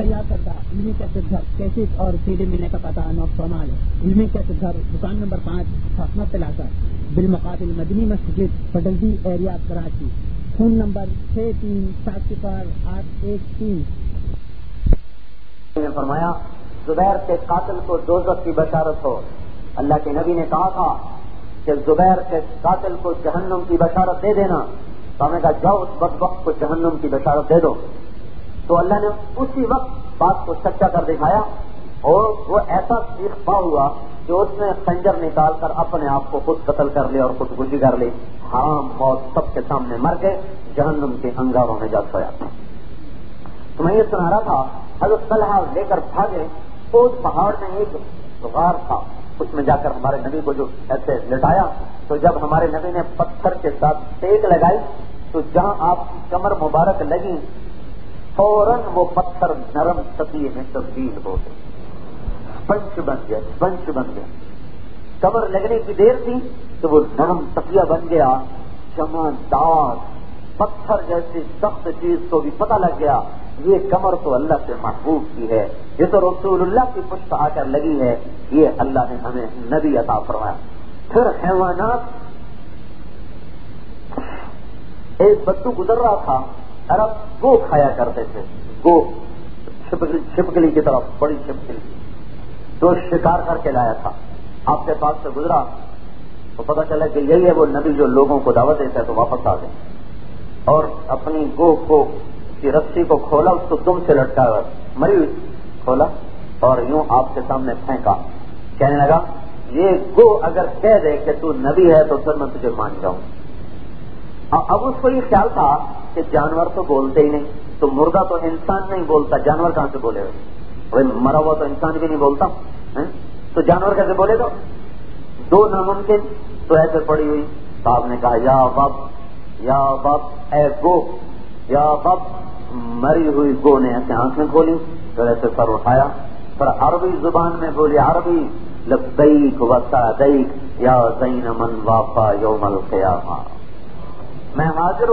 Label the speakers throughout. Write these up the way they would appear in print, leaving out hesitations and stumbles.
Speaker 1: تیار کردہ علمی کیسٹ گھر کیسٹ اور سی ڈی ملنے کا پتہ نوٹ فرما لیں. علمی کیسٹ گھر دکان نمبر 5 فاطمہ پلازا بالمقابل مدنی مسجد پڈلدی ایریا کراچی. Phone number 63700813.
Speaker 2: نے فرمایا زبیر کے قاتل کو دوزخ کی بشارت ہو. اللہ کے نبی نے کہا تھا کہ زبیر کے قاتل کو جہنم کی بشارت دے دینا. تو ہمیں کہا جاؤ اس بدبخت کو جہنم کی بشارت دے دو. تو اللہ نے اسی وقت بات کو سچا کر دکھایا اور وہ ایسا سیخ پا ہوا کہ اس نے خنجر نکال کر اپنے آپ کو خود قتل کر لیا اور خودکشی کر لی. حرام موت سب کے سامنے مر کے جہنم کے انگاروں میں جا سویا. تو میں یہ سنا رہا تھا حضرت طلحہ لے کر بھاگے. خود پہاڑ میں ایک غار تھا, اس میں جا کر ہمارے نبی کو جو ایسے لٹایا تو جب ہمارے نبی نے پتھر کے ساتھ ٹیک لگائی تو جہاں آپ کی کمر مبارک لگی فوراً وہ پتھر نرم سطح میں تبدیل ہو گئے, اسپنج بن گیا. کمر لگنے کی دیر تھی تو وہ نرم تقیہ بن گیا. چمکدار پتھر جیسی سخت چیز کو بھی پتہ لگ گیا یہ کمر تو اللہ سے محبوب کی ہے, یہ تو رسول اللہ کی پشت آ کر لگی ہے, یہ اللہ نے ہمیں نبی عطا فرمایا. پھر حیوانات, ایک بدو گزر رہا تھا, عرب گو کھایا کرتے تھے, گو چھپکلی کی طرف بڑی چھپکلی, جو شکار کر کے لایا تھا. آپ کے پاس سے گزرا تو پتہ چلا کہ یہی ہے وہ نبی جو لوگوں کو دعوت دیتا ہے. تو واپس آ گئے اور اپنی گو کو کی رسی کو کھولا, اس کو دم سے لٹکا مری ہوئی کھولا اور یوں آپ کے سامنے پھینکا. کہنے لگا یہ گو اگر کہہ دے کہ تو نبی ہے تو پھر میں تجھے مان جاؤں. اب اس کو یہ خیال تھا کہ جانور تو بولتے ہی نہیں, تو مردہ تو انسان نہیں بولتا, جانور کہاں سے بولے گا؟ بھائی مرا ہوا تو انسان بھی نہیں بولتا, تو جانور کیسے بولے گا؟ دو ناممکن. تو ایسے پڑی ہوئی صاحب نے کہا یا باب اے گو, یا باب. مری ہوئی گو نے ایسے آنکھیں کھولی تو ایسے سر اٹھایا, پر عربی زبان میں بولی, عربی لبیک و سعدیک یا زین من وافا یوم القیامہ. میں حاضر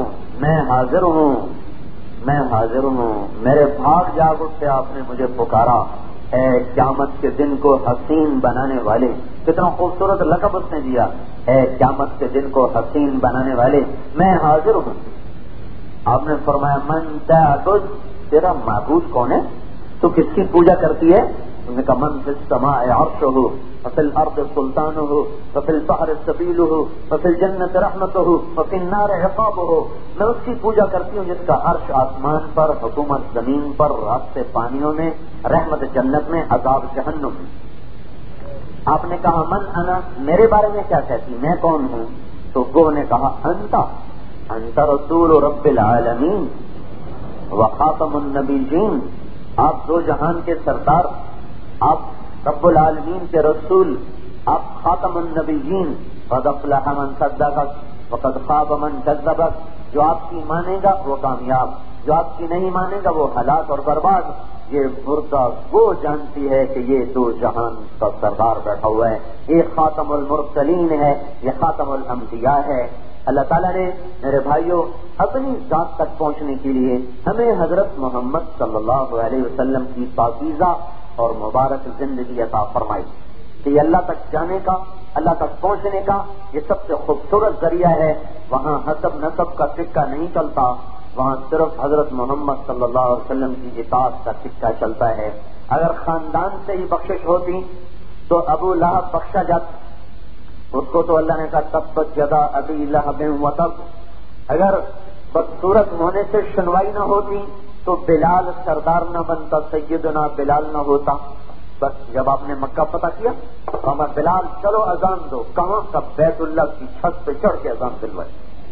Speaker 2: ہوں, میرے بھاگ جاگ اٹھے آپ نے مجھے پکارا, اے قیامت کے دن کو حسین بنانے والے. کتنا خوبصورت لقب اس نے دیا, اے قیامت کے دن کو حسین بنانے والے, میں حاضر ہوں. آپ نے فرمایا من تعبد, تیرا معبود کون ہے, تو کس کی پوجا کرتی ہے؟ انہوں نے کہا من فی السماء عرشہ وفی الارض سلطانہ وفی البحر سبیلہ وفی الجنت رحمتہ وفی النار عقابہ. میں اس کی پوجا کرتی ہوں جس کا عرش آسمان پر, حکومت زمین پر, راستے پانیوں میں, رحمت جنت میں, عذاب جہنم میں. آپ نے کہا من انا, میرے بارے میں کیا کہتی, میں کون ہوں؟ تو گو نے کہا انت رسول رب العالمین وخاتم النبیین, آپ دو جہان کے سردار, آپ رب العالمین کے رسول, آپ خاتم النبیین. قد افلح من صدقک وقد خاب من کذبک. جو آپ کی مانے گا وہ کامیاب, جو آپ کی نہیں مانے گا وہ ہلاک اور برباد. یہ مردہ وہ جانتی ہے کہ یہ دو جہان کا سردار بیٹھا ہوا ہے, یہ خاتم المرسلین ہے, یہ خاتم الانبیاء ہے. اللہ تعالیٰ نے میرے بھائیوں اپنی ذات تک پہنچنے کے لیے ہمیں حضرت محمد صلی اللہ علیہ وسلم کی پاکیزہ اور مبارک زندگی عطا فرمائی کہ یہ اللہ تک جانے کا, اللہ تک پہنچنے کا یہ سب سے خوبصورت ذریعہ ہے. وہاں حسب نسب کا سکہ نہیں چلتا, وہاں صرف حضرت محمد صلی اللہ علیہ وسلم کی اطاعت کا سکہ چلتا ہے. اگر خاندان سے ہی بخشش ہوتی تو ابو لہب بخشا جاتا, اس کو تو اللہ نے کہا تبت یدا ابی لہب وتب. اگر بدصورت ہونے سے سنوائی نہ ہوتی تو بلال سردار نہ بنتا, سیدنا بلال نہ ہوتا. بس جب آپ نے مکہ فتح کیا تو ہمیں بلال چلو اذان دو, کہاں کا بیت اللہ کی چھت پہ چڑھ کے اذان دلوائی.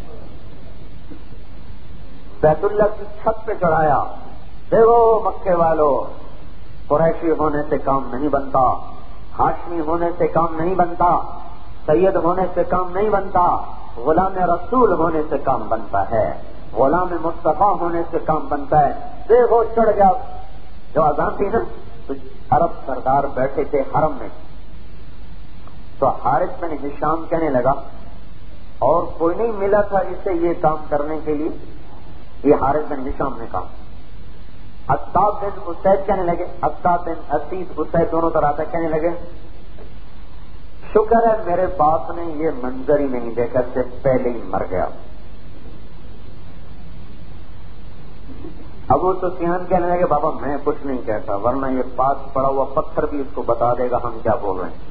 Speaker 2: بیت اللہ کی چھت پہ چڑھایا. دیکھو مکے والوں, قریشی ہونے سے کام نہیں بنتا, ہاشمی ہونے سے کام نہیں بنتا, سید ہونے سے کام نہیں بنتا, غلام رسول ہونے سے کام بنتا ہے, غلام مصطفیٰ ہونے سے کام بنتا ہے. دیکھو چڑھ گیا. جو اذان تھی نا تو عرب سردار بیٹھے تھے حرم میں, تو حارث بن ہشام کہنے لگا اور کوئی نہیں ملا تھا اسے یہ کام کرنے کے لیے. یہ حارث بن ہشام نے کہا عتاب بن اسید کہنے لگے، عتاب بن اسید اسید دونوں طرح سے کہنے لگے شکر ہے میرے باپ نے یہ منظر ہی نہیں دیکھا، سے پہلے ہی مر گیا۔ ابو سفیان کہنے لگے بابا میں کچھ نہیں کہتا، ورنہ یہ پاس پڑا ہوا پتھر بھی اس کو بتا دے گا ہم کیا بول رہے ہیں۔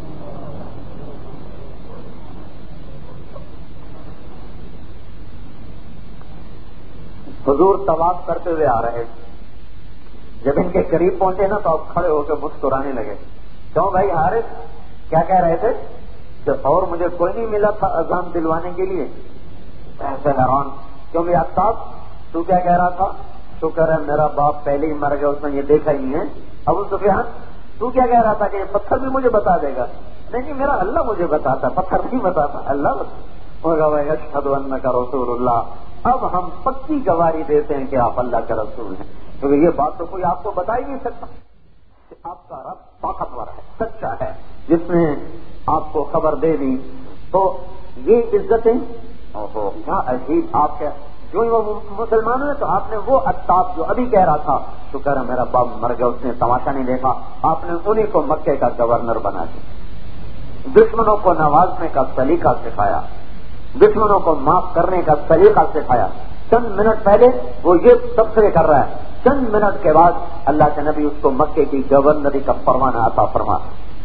Speaker 2: حضور طواف کرتے ہوئے آ رہے، جب ان کے قریب پہنچے نا تو آپ کھڑے ہو کے مسکرانے لگے۔ کیوں بھائی حارث کیا کہہ رہے تھے کہ اور مجھے کوئی نہیں ملا تھا اذان دلوانے کے لیے؟ ایسے حیران کیونکہ عتاب تو کیا کہہ رہا تھا؟ شکر ہے میرا باپ پہلے ہی مر گیا، اس نے یہ دیکھا ہی نہیں ہے۔ ابو سفیان تو کیا کہہ رہا تھا کہ یہ پتھر بھی مجھے بتا دے گا؟ نہیں میرا اللہ مجھے بتاتا، پتھر نہیں بتاتا، اللہ ہوگا بھائی اشہد انک رسول اللہ۔ اب ہم پکی گواہی دیتے ہیں کہ آپ اللہ کے رسول ہیں، کیونکہ یہ بات تو کوئی آپ کو بتا ہی نہیں سکتا کہ آپ کا رب طاقتور ہے، سچا ہے، جس نے آپ کو خبر دے دی۔ تو یہ عزتیں اوہو کیا عجیب، آپ کے جو ہی وہ مسلمان ہوئے تو آپ نے وہ عتاب جو ابھی کہہ رہا تھا شکر ہے میرا باپ مر گیا اس نے تماشا نہیں دیکھا، آپ نے انہیں کو مکے کا گورنر بنا دیا، دشمنوں کو نوازنے کا سلیقہ سکھایا، دشمنوں کو معاف کرنے کا سلیقہ سکھایا۔ چند منٹ پہلے وہ یہ تبصرے کر رہا ہے، چند منٹ کے بعد اللہ کے نبی اس کو مکے کی گورنری کا پروانہ عطا فرما،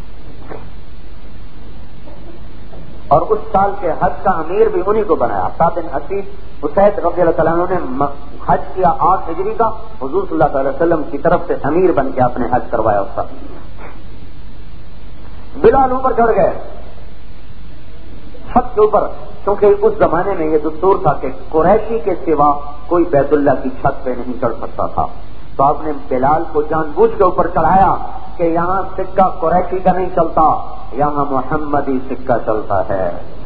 Speaker 2: اور اس سال کے حج کا امیر بھی انہی کو بنایا۔ عتاب بن اسید اسید رضی اللہ تعالیٰ عنہ نے حج کیا 8 ہجری کا، حضور صلی اللہ علیہ وسلم کی طرف سے امیر بن کے آپ نے حج کروایا اس کا۔ بلال اوپر چڑھ گئے چھت کے اوپر، کیونکہ اس زمانے میں یہ دستور تھا کہ قریشی کے سوا کوئی بیت اللہ کی چھت پہ نہیں چڑھ سکتا تھا، تو آپ نے بلال کو جان بوجھ کے اوپر چڑھایا کہ یہاں سکہ قریشی کا نہیں چلتا، یہاں محمدی سکہ چلتا ہے،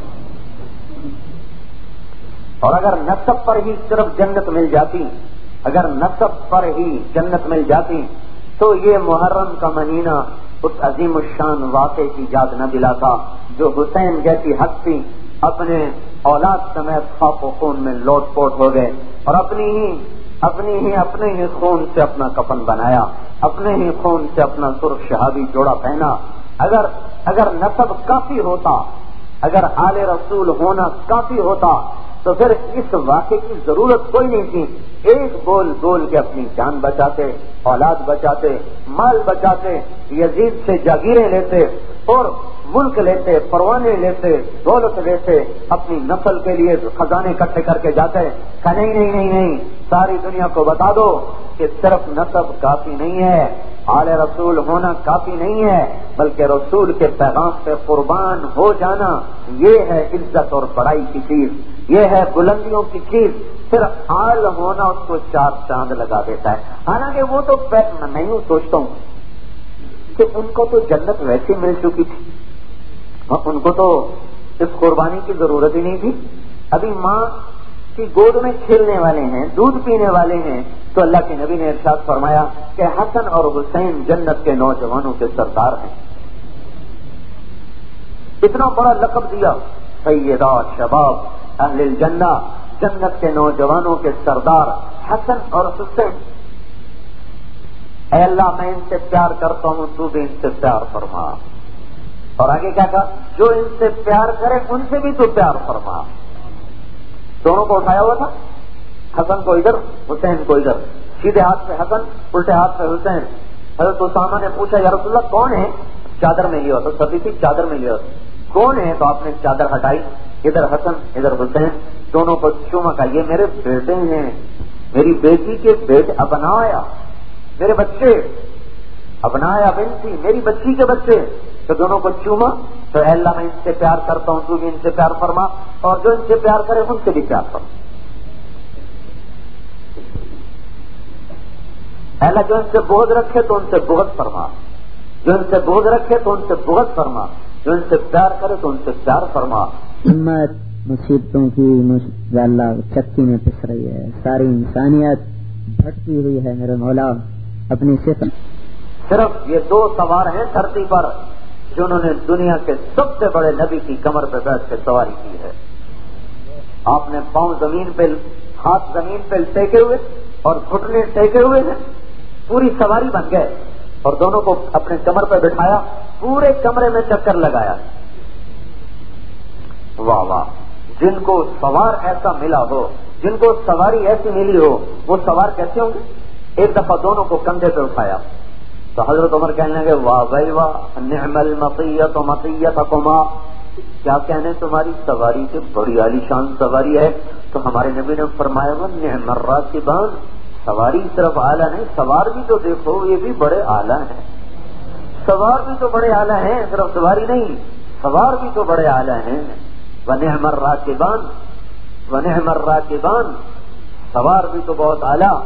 Speaker 2: اور اگر نسب پر ہی صرف جنت مل جاتی، اگر نسب پر ہی جنت مل جاتی تو یہ محرم کا مہینہ اس عظیم الشان واقعے کی یاد نہ دلاتا جو حسین جیسی ہستی اپنے اولاد سمیت خاک و خون میں لوٹ پوٹ ہو گئے، اور اپنے ہی خون سے اپنا کفن بنایا، اپنے ہی خون سے اپنا سرخ شہابی جوڑا پہنا۔ اگر نسب کافی ہوتا، اگر آل رسول ہونا کافی ہوتا تو پھر اس واقعے کی ضرورت کوئی نہیں تھی۔ ایک بول بول کے اپنی جان بچاتے، اولاد بچاتے، مال بچاتے، یزید سے جاگیریں لیتے اور ملک لیتے، پروانے لیتے، دولت لیتے، اپنی نسل کے لیے خزانے اکٹھے کر کے جاتے کہ نہیں، ساری دنیا کو بتا دو کہ صرف نسب کافی نہیں ہے، آل رسول ہونا کافی نہیں ہے، بلکہ رسول کے پیغام پہ قربان ہو جانا یہ ہے عزت اور بڑائی کی چیز، یہ ہے بلندیوں کی چیز۔ صرف آل ہونا اس کو 4 چاند لگا دیتا ہے۔ حالانکہ وہ تو میں یوں سوچتا ہوں کہ ان کو تو جنت ویسے مل چکی تھی، ان کو تو اس قربانی کی ضرورت ہی نہیں تھی، ابھی ماں کی گود میں کھیلنے والے ہیں، دودھ پینے والے ہیں۔ تو اللہ کے نبی نے ارشاد فرمایا کہ حسن اور حسین جنت کے نوجوانوں کے سردار ہیں، اتنا بڑا لقب دیا، سیدہ شباب اہل الجنہ، جنت کے نوجوانوں کے سردار حسن اور حسین۔ اے اللہ میں ان سے پیار کرتا ہوں، تو بھی ان سے پیار فرما، اور آگے کیا کہا؟ جو ان سے پیار کرے ان سے بھی تو پیار فرما۔ دونوں کو اٹھایا ہوا تھا، حسن کو ادھر حسین کو ادھر، سیدھے ہاتھ پہ حسن الٹے ہاتھ پہ حسین۔ حضرت اسامہ نے پوچھا یا رسول اللہ کون ہے؟ چادر میں لیا تو سبھی تھی، چادر میں لیا کون ہے؟ تو آپ نے چادر ہٹائی، ادھر حسن ادھر حسین، دونوں کو چوما کا یہ میرے بیٹے ہیں، میری بیٹی کے بیٹے، ابنایا میرے بچے، ابنایا بنتی میری بچی کے بچے، تو دونوں کو چوما۔ تو اے اللہ میں ان سے پیار کرتا ہوں، تو بھی ان سے پیار فرما، اور جو ان سے پیار کرے ان سے بھی پیار فرما۔ اے اللہ جو ان سے بغض رکھے تو ان سے بغض فرما، جو ان سے بغض رکھے تو ان سے بغض فرما، جو ان سے پیار کرے تو ان سے پیار فرما۔
Speaker 1: امت مصیبتوں کی اللہ چکی میں پس رہی ہے، ساری انسانیت بھٹکی ہوئی ہے میرے مولا اپنی
Speaker 2: صرف یہ 2 سوار ہیں دھرتی پر جنہوں نے دنیا کے سب سے بڑے نبی کی کمر پہ بیٹھ کے سواری کی ہے۔ آپ نے پاؤں زمین پہ، ہاتھ زمین پہ ٹیکے ہوئے اور گھٹنے ٹیکے ہوئے ہیں، پوری سواری بن گئے، اور دونوں کو اپنے کمر پہ بٹھایا، پورے کمرے میں چکر لگایا۔ واہ واہ، جن کو سوار ایسا ملا ہو، جن کو سواری ایسی ملی ہو، وہ سوار کیسے ہوں گے؟ ایک دفعہ دونوں کو کندھے پہ اٹھایا تو حضرت عمر کہنے لگے واہ بھائی واہ، نعم المطیۃ مطیۃکما، کیا کہنے تمہاری سواری کی بڑی عالی شان سواری ہے۔ تو ہمارے نبی نے فرمایا وہ نعم الراکبان، سواری صرف اعلیٰ نہیں، سوار بھی تو دیکھو یہ بھی بڑے اعلیٰ ہیں، سوار بھی تو بڑے اعلیٰ ہیں، صرف سواری نہیں، سوار بھی تو بڑے اعلیٰ ہیں۔ ونعم الراکبان، ونعم الراکبان، سوار بھی تو بہت اعلیٰ۔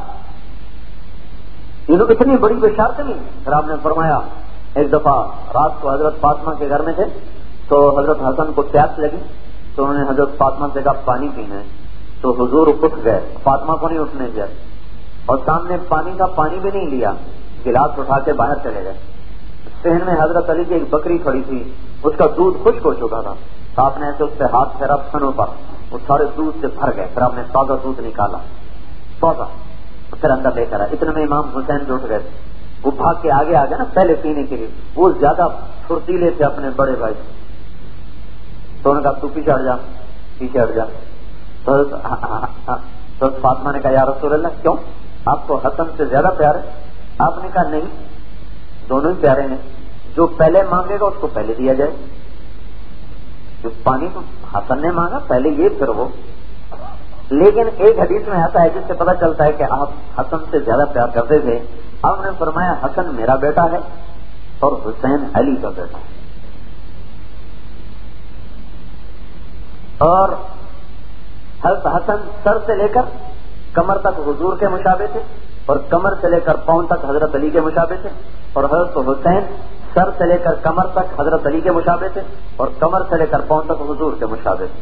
Speaker 2: انہوں اتنی بڑی بشارت نہیں۔ پھر آپ نے فرمایا ایک دفعہ رات کو حضرت فاطمہ کے گھر میں تھے تو حضرت حسن کو پیاس لگی تو انہوں نے حضرت فاطمہ سے کہا پانی پینا ہے، تو حضور اٹھ گئے، فاطمہ کو نہیں اٹھنے دیا، اور سامنے پانی کا پانی بھی نہیں لیا، گلاس اٹھا کے باہر چلے گئے۔ صحن میں حضرت علی کی ایک بکری کھڑی تھی، اس کا دودھ خشک ہو چکا تھا، تو آپ نے ایسے اس پہ ہاتھ پھیرا تھنوں پر، وہ سارے دودھ سے بھر گئے۔ پھر آپ نے تازہ دودھ نکالا، تازہ، پھر اندر لے کر آئے۔ اتنے میں امام حسین جو اٹھ گئے، وہ بھاگ کے آگے آ گئے نا پہلے پینے کے لیے، وہ زیادہ پھرتیلے تھے اپنے بڑے بھائی، تو انہوں نے کہا تو پیچھے ہٹ جا، پیچھے ہٹ جا۔ تو فاطمہ نے کہا یا رسول اللہ کیوں، آپ کو حسن سے زیادہ پیار ہے؟ آپ نے کہا نہیں، دونوں ہی پیارے ہیں، جو پہلے مانگے گا اس کو پہلے دیا جائے، جو پانی تو حسن نے مانگا پہلے یہ پھر وہ۔ لیکن ایک حدیث میں آتا ہے جس سے پتہ چلتا ہے کہ آپ حسن سے زیادہ پیار کرتے تھے۔ آپ نے فرمایا حسن میرا بیٹا ہے اور حسین علی کا بیٹا ہے، اور حضرت حسن سر سے لے کر کمر تک حضور کے مشابہ تھے، اور کمر سے لے کر پاؤں تک حضرت علی کے مشابہ تھے، اور حضرت حسین سر سے لے کر کمر تک حضرت علی کے مشابہ تھے، اور کمر سے لے کر پاؤں تک حضور کے مشابہ تھے۔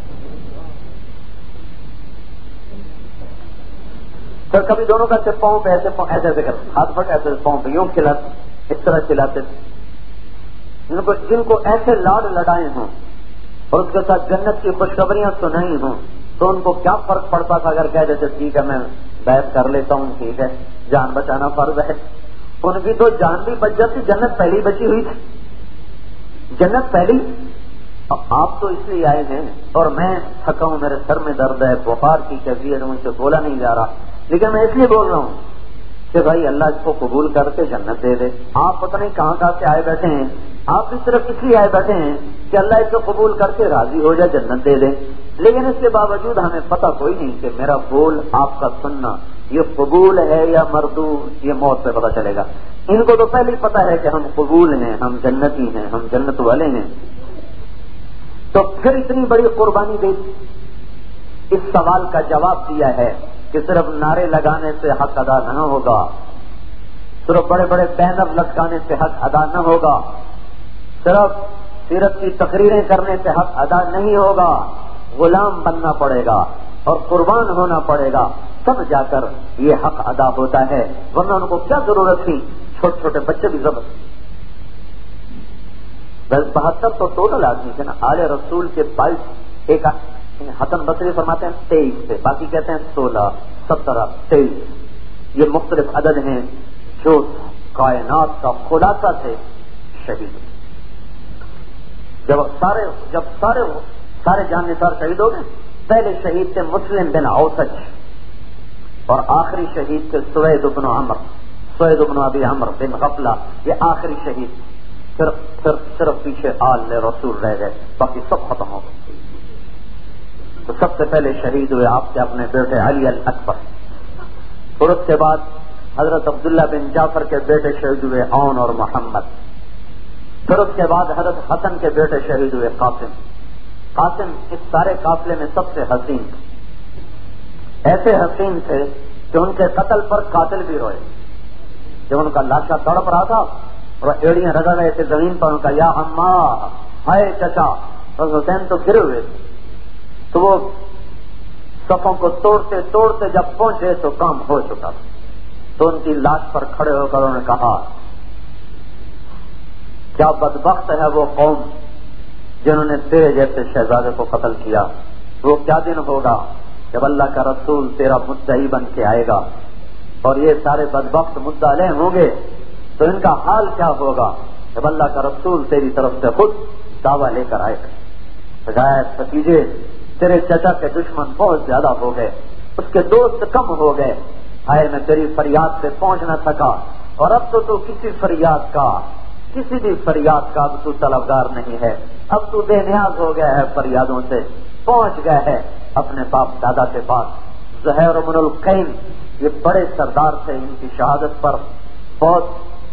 Speaker 2: پھر کبھی دونوں کا صرف پاؤں پہ ایسے ایسے کر ہاتھ پٹ ایسے پاؤں پہ یوں کھلاتے، اس طرح کھلاتے تھے۔ جن کو ایسے لاڈ لڑائے ہوں اور اس کے ساتھ جنت کی خوشخبریاں سنائی ہوں تو ان کو کیا فرق پڑتا تھا اگر کہہ دیتے ٹھیک ہے میں بیعت کر لیتا ہوں، ٹھیک ہے جان بچانا فرض ہے۔ ان کی تو جان بھی بچ جاتی، جنت پہلی بچی ہوئی تھی، جنت پہلی۔ آپ تو اس لیے آئے ہیں اور میں تھکا ہوں، میرے سر میں درد ہے، بخار کی کیفیت ہے، مجھ سے بولا نہیں جا رہا، لیکن میں اس لیے بول رہا ہوں کہ بھائی اللہ اس کو قبول کر کے جنت دے دے۔ آپ پتہ نہیں کہاں سے آئے بیٹھے ہیں، آپ بھی صرف اس لیے آئے بیٹھے ہیں کہ اللہ اس کو قبول کر کے راضی ہو جائے، جنت دے دے، لیکن اس کے باوجود ہمیں پتہ کوئی نہیں کہ میرا بول آپ کا سننا یہ قبول ہے یا مردود، یہ موت پہ پتہ چلے گا۔ ان کو تو پہلے ہی پتہ ہے کہ ہم قبول ہیں، ہم جنتی ہیں، ہم جنت والے ہیں، تو پھر اتنی بڑی قربانی دی۔ اس سوال کا جواب دیا ہے کہ صرف نعرے لگانے سے حق ادا نہ ہوگا، صرف بڑے بڑے بینر لٹکانے سے حق ادا نہ ہوگا، صرف سیرت کی تقریریں کرنے سے حق ادا نہیں ہوگا، غلام بننا پڑے گا اور قربان ہونا پڑے گا، تب جا کر یہ حق ادا ہوتا ہے، ورنہ ان کو کیا ضرورت تھی، چھوٹے چھوٹے بچے بھی ضبط 72 تو ٹوٹل آدمی تھے نا، آل رسول کے 22، ایک حسن بصری فرماتے ہیں 23 تھے، باقی کہتے ہیں 16، 17، 23، یہ مختلف عدد ہیں جو کائنات کا خلاصہ تھے شہید۔ جب سارے جان نثار شہید ہو گئے، پہلے شہید تھے مسلم بن اوسج اور آخری شہید تھے سوید بن ابی عمرو بن غفلہ، یہ آخری شہید، پھر صرف پیچھے آل رسول رہ گئے، باقی سب ختم ہو گئے۔ تو سب سے پہلے شہید ہوئے آپ کے اپنے بیٹے علی الاکبر، اور اس کے بعد حضرت عبداللہ بن جعفر کے بیٹے شہید ہوئے عون اور محمد، پھر اس کے بعد حضرت حسن کے بیٹے شہید ہوئے قاسم اس سارے قافلے میں سب سے حسین تھے، ایسے حسین تھے کہ ان کے قتل پر قاتل بھی روئے، جب ان کا لاشا تڑپ رہا تھا اور ایڑیاں رگڑ رہے تھے زمین پر، ان کا یا اماں ہائے چچا، بس حسین تو گرے ہوئے تھے، تو وہ صفوں کو توڑتے توڑتے جب پہنچے تو کام ہو چکا تھا، تو ان کی لاش پر کھڑے ہو کر انہوں نے کہا کیا بدبخت ہے وہ قوم جنہوں نے تیرے جیسے شہزادے کو قتل کیا، وہ کیا دن ہوگا جب اللہ کا رسول تیرا مدعی بن کے آئے گا اور یہ سارے بدبخت مدعا علیہ ہوں گے تو ان کا حال کیا ہوگا جب اللہ کا رسول تیری طرف سے خود دعویٰ لے کر آئے گا؟ شاید بھتیجے تیرے چچا کے دشمن بہت زیادہ ہو گئے، اس کے دوست کم ہو گئے، ہائے میں تیری فریاد سے پہنچ نہ سکا، اور اب تو کسی بھی فریاد کا اب تو طلبگار نہیں ہے، اب تو بے نیاز ہو گیا ہے، فریادوں سے پہنچ گیا ہے اپنے باپ دادا کے پاس۔ زہیر بن القین یہ بڑے سردار تھے، ان کی شہادت پر بہت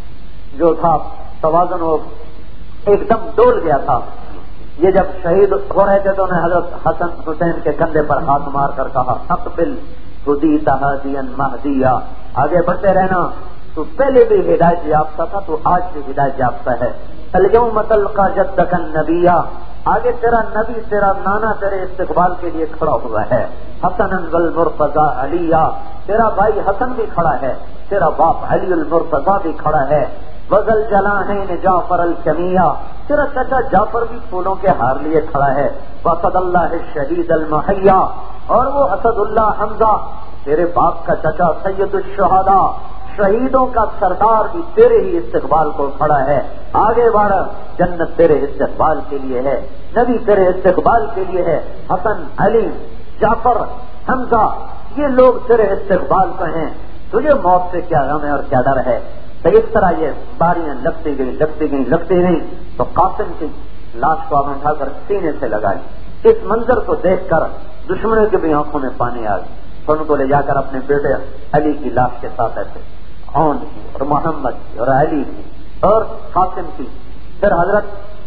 Speaker 2: جو تھا توازن وہ ایک دم ڈول گیا تھا۔ یہ جب شہید ہو رہے تھے تو انہیں حضرت حسن حسین کے کندھے پر ہاتھ مار کر کہا اقبل ہدیت ہادیا مہدیا، آگے بڑھتے رہنا، تو پہلے بھی ہدایت یافتہ تھا تو آج بھی ہدایت یافتہ ہے۔ الیوم تلقی جدک النبیا، آگے تیرا نبی تیرا نانا تیرے استقبال کے لیے کھڑا ہوا ہے۔ حسن والمرتضی علیہ، تیرا بھائی حسن بھی کھڑا ہے، تیرا باپ علی المرتضی بھی کھڑا ہے۔ وذل جناحین جعفر الکمیہ، تیرا چچا جعفر بھی پھولوں کے ہار لیے کھڑا ہے۔ واسد اللہ الشہید المحیا، اور وہ اسد اللہ حمزہ تیرے باپ کا چچا سید الشہداء شہیدوں کا سردار بھی تیرے ہی استقبال کو کھڑا ہے۔ آگے بڑھ، جنت تیرے استقبال کے لیے ہے، نبی تیرے استقبال کے لیے ہے۔ حسن، علی، جعفر، حمزہ یہ لوگ تیرے استقبال کو ہیں، تجھے موت سے کیا غم ہے اور کیا ڈر ہے؟ تو اس طرح یہ باریاں لگتی گئی تو قاسم کی لاش کو آپ اٹھا کر سینے سے لگائی۔ اس منظر کو دیکھ کر دشمنوں کے بھی آنکھوں میں پانی آ گیا، تو ان کو لے جا کر اپنے بیٹے علی کی لاش کے ساتھ ایسے عون کی اور محمد کی اور علی کی اور قاسم کی۔ پھر حضرت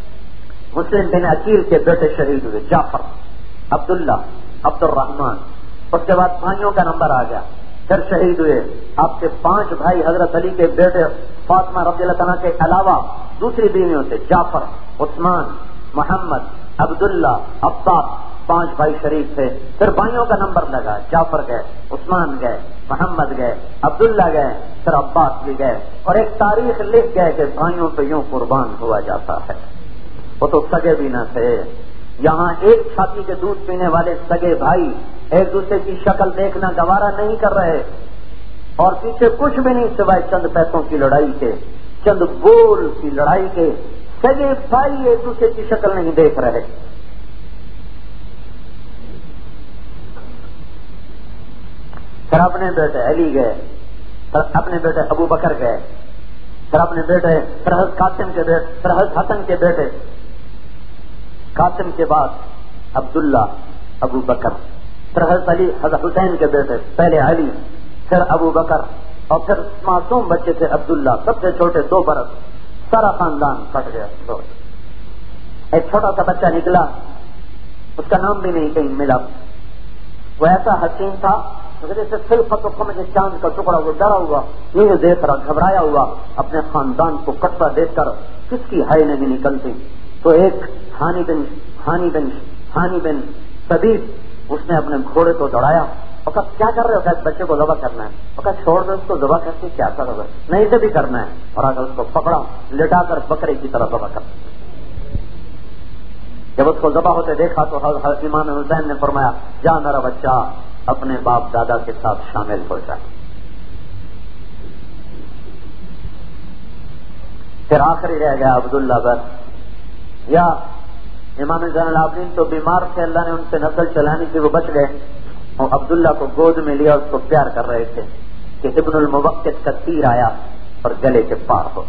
Speaker 2: مسلم بن عقیل کے بیٹے شہید ہوئے، جعفر، عبداللہ، عبد الرحمان۔ اس کے بعد بھائیوں کا نمبر آ گیا، پھر شہید ہوئے آپ کے 5 بھائی، حضرت علی کے بیٹے فاطمہ رضی اللہ عنہ کے علاوہ دوسری بیویوں سے جعفر، عثمان، محمد، عبداللہ، عباس، 5 بھائی شریف تھے۔ پھر بھائیوں کا نمبر لگا، جعفر گئے، عثمان گئے، محمد گئے، عبداللہ گئے، پھر عباس بھی گئے، اور ایک تاریخ لکھ گئے کہ بھائیوں پہ یوں قربان ہوا جاتا ہے۔ وہ تو سگے بھی نہ تھے، یہاں ایک چھاتی کے دودھ پینے والے سگے بھائی ایک دوسرے کی شکل دیکھنا گوارا نہیں کر رہے، اور پیچھے کچھ بھی نہیں سوائے چند پیسوں کی لڑائی کے، چند گول کی لڑائی کے، سگے بھائی ایک دوسرے کی شکل نہیں دیکھ رہے۔ پھر اپنے بیٹے علی گئے، پھر اپنے بیٹے ابو بکر گئے، پھر اپنے بیٹے پھر حضرت قاسم کے بیٹے، پھر حضرت حسن کے بیٹے، قاسم کے بعد عبداللہ، ابو بکر، پھر حضرت علی، حضرت حسین کے بیٹے، پہلے علی، پھر ابو بکر، اور پھر معصوم بچے تھے عبداللہ، سب سے چھوٹے 2 برس، سارا خاندان پھٹ گیا۔ ایک چھوٹا سا بچہ نکلا، اس کا نام بھی نہیں کہیں ملا، وہ ایسا حسین تھا جیسے خلقت و قمر چاند کا ٹکڑا، وہ ڈرا ہوا یہ دیکھ رہا، گھبرایا ہوا، اپنے خاندان کو کٹتا دیکھ کر کس کی ہائے نہیں نکلتی۔ تو ایک ہانی بن سبیب، اس نے اپنے گھوڑے کو دوڑایا اور کہا کیا کر رہے ہو؟ کہ بچے کو ذبح کرنا ہے، اور کہا چھوڑ دو اس کو، ذبح کر کے کیا کرو گے؟ نہیں اسے بھی کرنا ہے، اور اگر اس کو پکڑا لٹا کر بکرے کی طرح ذبح کر۔ جب اس کو ذبح ہوتے دیکھا تو حضرت امام حسین نے فرمایا جا میرا بچہ اپنے باپ دادا کے ساتھ شامل ہو جائے۔ پھر آخری رہ گیا عبداللہ بس، یا امام زین العابدین تو بیمار تھے، اللہ نے ان سے نسل چلانی تھی، وہ بچ گئے، اور عبداللہ کو گود میں لیا، اس کو پیار کر رہے تھے کہ ابن الموقت کا تیر آیا اور گلے کے پار ہو۔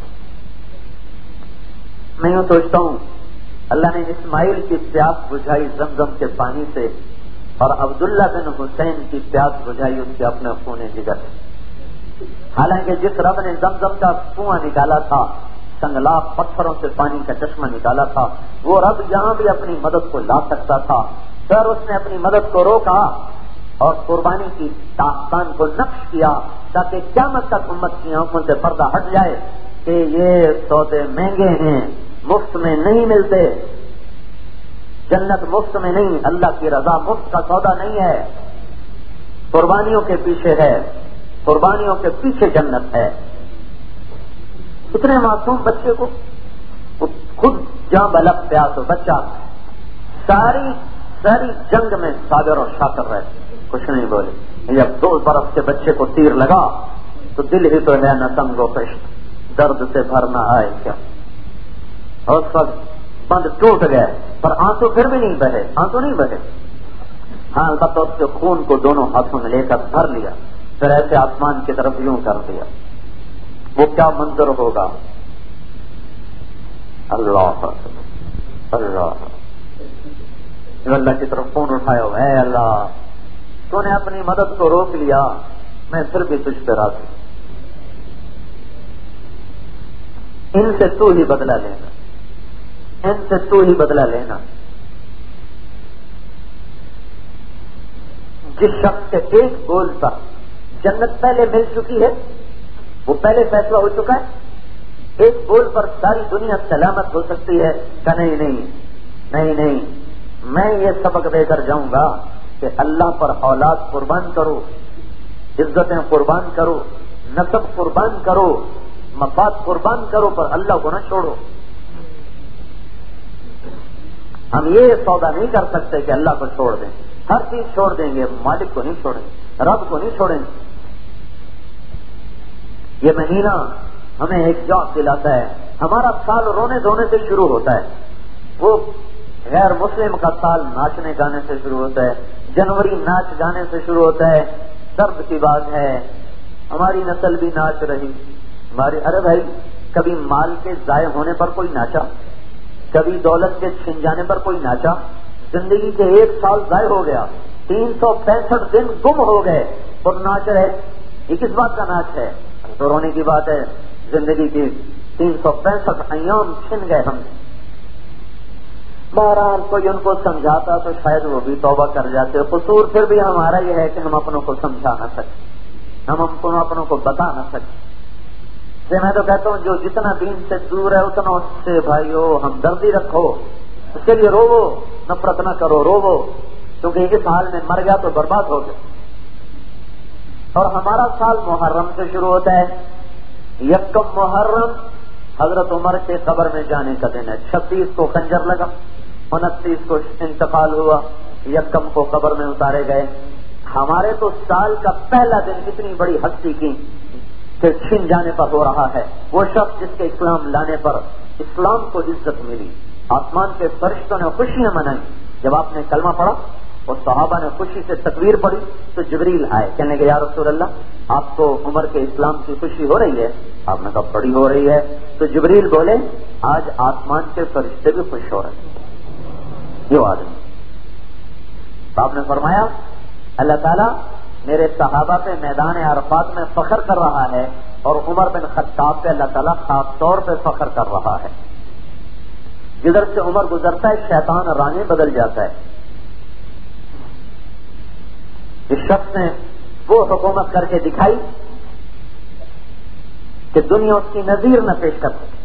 Speaker 2: میں یوں سوچتا ہوں اللہ نے اسماعیل کی پیاس بجھائی زمزم کے پانی سے، اور عبداللہ بن حسین کی پیاس بجھائی اس کے اپنے خون جگر سے۔ حالانکہ جس رب نے زمزم کا کنواں نکالا تھا، سنگلاخ پتھروں سے پانی کا چشمہ نکالا تھا، وہ رب یہاں بھی اپنی مدد کو لا سکتا تھا، پھر اس نے اپنی مدد کو روکا اور قربانی کی داستان کو نقش کیا تاکہ قیامت تک امت کی آنکھوں سے پردہ ہٹ جائے کہ یہ سودے مہنگے ہیں، مفت میں نہیں ملتے، جنت مفت میں نہیں، اللہ کی رضا مفت کا سودا نہیں ہے، قربانیوں کے پیچھے ہے، قربانیوں کے پیچھے جنت ہے۔ اتنے معصوم بچے کو خود جاں بلق پیاس ہو، بچہ ساری جنگ میں صابر اور شاکر رہے، کچھ نہیں بولے۔ جب 2 برس کے بچے کو تیر لگا تو دل ہی تو ہے نہ تنگ و خشت، درد سے بھرنا آئے کیا. اور اس وقت بند ٹوٹ گئے، پر آنسو پھر بھی نہیں بہے، آنسو نہیں بہے. ہاں البتہ اس کے خون کو دونوں ہاتھوں میں لے کر بھر لیا، پھر ایسے آسمان کی طرف یوں کر دیا. وہ کیا منظر ہوگا. اللہ اللہ اللہ کی طرف فون اٹھایا ہوا ہے. اللہ تو نے اپنی مدد کو روک لیا، میں پھر بھی تجھ پہ راضی. ان سے تو ہی بدلہ لینا، ان سے تو ہی بدلہ لینا. جس شخص کے ایک بول پر جنت پہلے مل چکی ہے، وہ پہلے فیصلہ ہو چکا ہے. ایک بول پر ساری دنیا سلامت ہو سکتی ہے کہ نہیں نہیں نہیں نہیں. میں یہ سبق دے کر جاؤں گا کہ اللہ پر اولاد قربان کرو، عزتیں قربان کرو، نسب قربان کرو، مفاد قربان کرو، پر اللہ کو نہ چھوڑو. ہم یہ سودا نہیں کر سکتے کہ اللہ کو چھوڑ دیں. ہر چیز چھوڑ دیں گے، مالک کو نہیں چھوڑیں گے، رب کو نہیں چھوڑیں گے. یہ مہینہ ہمیں ایک یاد دلاتا ہے. ہمارا سال رونے دھونے سے شروع ہوتا ہے. وہ غیر مسلم کا سال ناچنے گانے سے شروع ہوتا ہے. جنوری ناچ گانے سے شروع ہوتا ہے. درد کی بات ہے، ہماری نسل بھی ناچ رہی. ہماری ارے بھائی، کبھی مال کے ضائع ہونے پر کوئی ناچا، کبھی دولت کے چھن جانے پر کوئی ناچا. زندگی کے 1 سال ضائع ہو گیا، 365 دن گم ہو گئے اور ناچ رہے. یہ کس بات کا ناچ ہے؟ تو رونے کی بات ہے. زندگی کی 365 ایام چھن گئے ہم. بہرحال کوئی ان کو سمجھاتا تو شاید وہ بھی توبہ کر جاتے. قصور پھر بھی ہمارا یہ ہے کہ ہم اپنوں کو سمجھا نہ سکیں، ہم اپنوں کو بتا نہ سکیں. میں تو کہتا ہوں جو جتنا دین سے دور ہے اتنا اس سے بھائیو ہمدردی رکھو. اس کے لیے روو، نفرت نہ کرو، روو، کیونکہ اس حال میں مر گیا تو برباد ہو گیا. اور ہمارا سال محرم سے شروع ہوتا ہے. یکم محرم حضرت عمر کے قبر میں جانے کا دن ہے. 36 کو خنجر لگا، 29 کو انتقال ہوا، یکم کو قبر میں اتارے گئے. ہمارے تو سال کا پہلا دن اتنی بڑی ہستی کی کہ چھن جانے پر ہو رہا ہے. وہ شخص جس کے اسلام لانے پر اسلام کو عزت ملی. آسمان کے فرشتوں نے خوشیاں منائی. جب آپ نے کلمہ پڑھا اور صحابہ نے خوشی سے تکبیر پڑھی تو جبریل آئے، کہنے کہ یا رسول اللہ آپ کو عمر کے اسلام کی خوشی ہو رہی ہے؟ آپ نے کہا بڑی ہو رہی ہے. تو جبریل بولے آج آسمان کے فرشتے بھی خوش ہو رہے ہیں. یہ آدمی آپ نے فرمایا اللہ تعالیٰ میرے صحابہ پہ میدان عرفات میں فخر کر رہا ہے، اور عمر بن خطاب پہ اللہ تعالیٰ خاص طور پہ فخر کر رہا ہے. جدھر سے عمر گزرتا ہے شیطان رانے بدل جاتا ہے. اس شخص نے وہ حکومت کر کے دکھائی کہ دنیا اس کی نظیر نہ پیش کر سکے.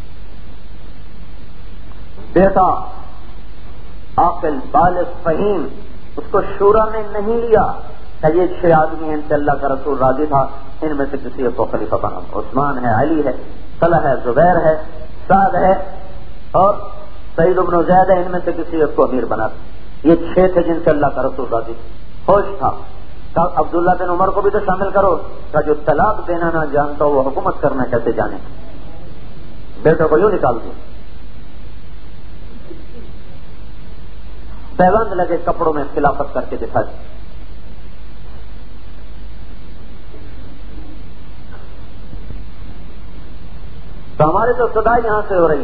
Speaker 2: بیٹا عاقل بالغ فہیم، اس کو شورا نے نہیں لیا کہ یہ 6 آدمی ہیں ان سے اللہ کا رسول راضی تھا، ان میں سے کسی ایک کو خلیفہ بنا. عثمان ہے، علی ہے، طلحہ ہے، زبیر ہے، سعد ہے اور سعید بن زید ہے. ان میں سے کسی ایک کو امیر بنا. یہ 6 تھے جن سے اللہ کا رسول راضی خوش تھا. عبداللہ بن عمر کو بھی تو شامل کرو کہ جو طلاق دینا نہ جانتا وہ حکومت کرنا کیسے جانے. بیٹوں کو یوں نکال دیا، پیوند لگے کپڑوں میں خلافت کر کے دکھا دی. تو ہمارے تو صدا یہاں سے ہو رہی،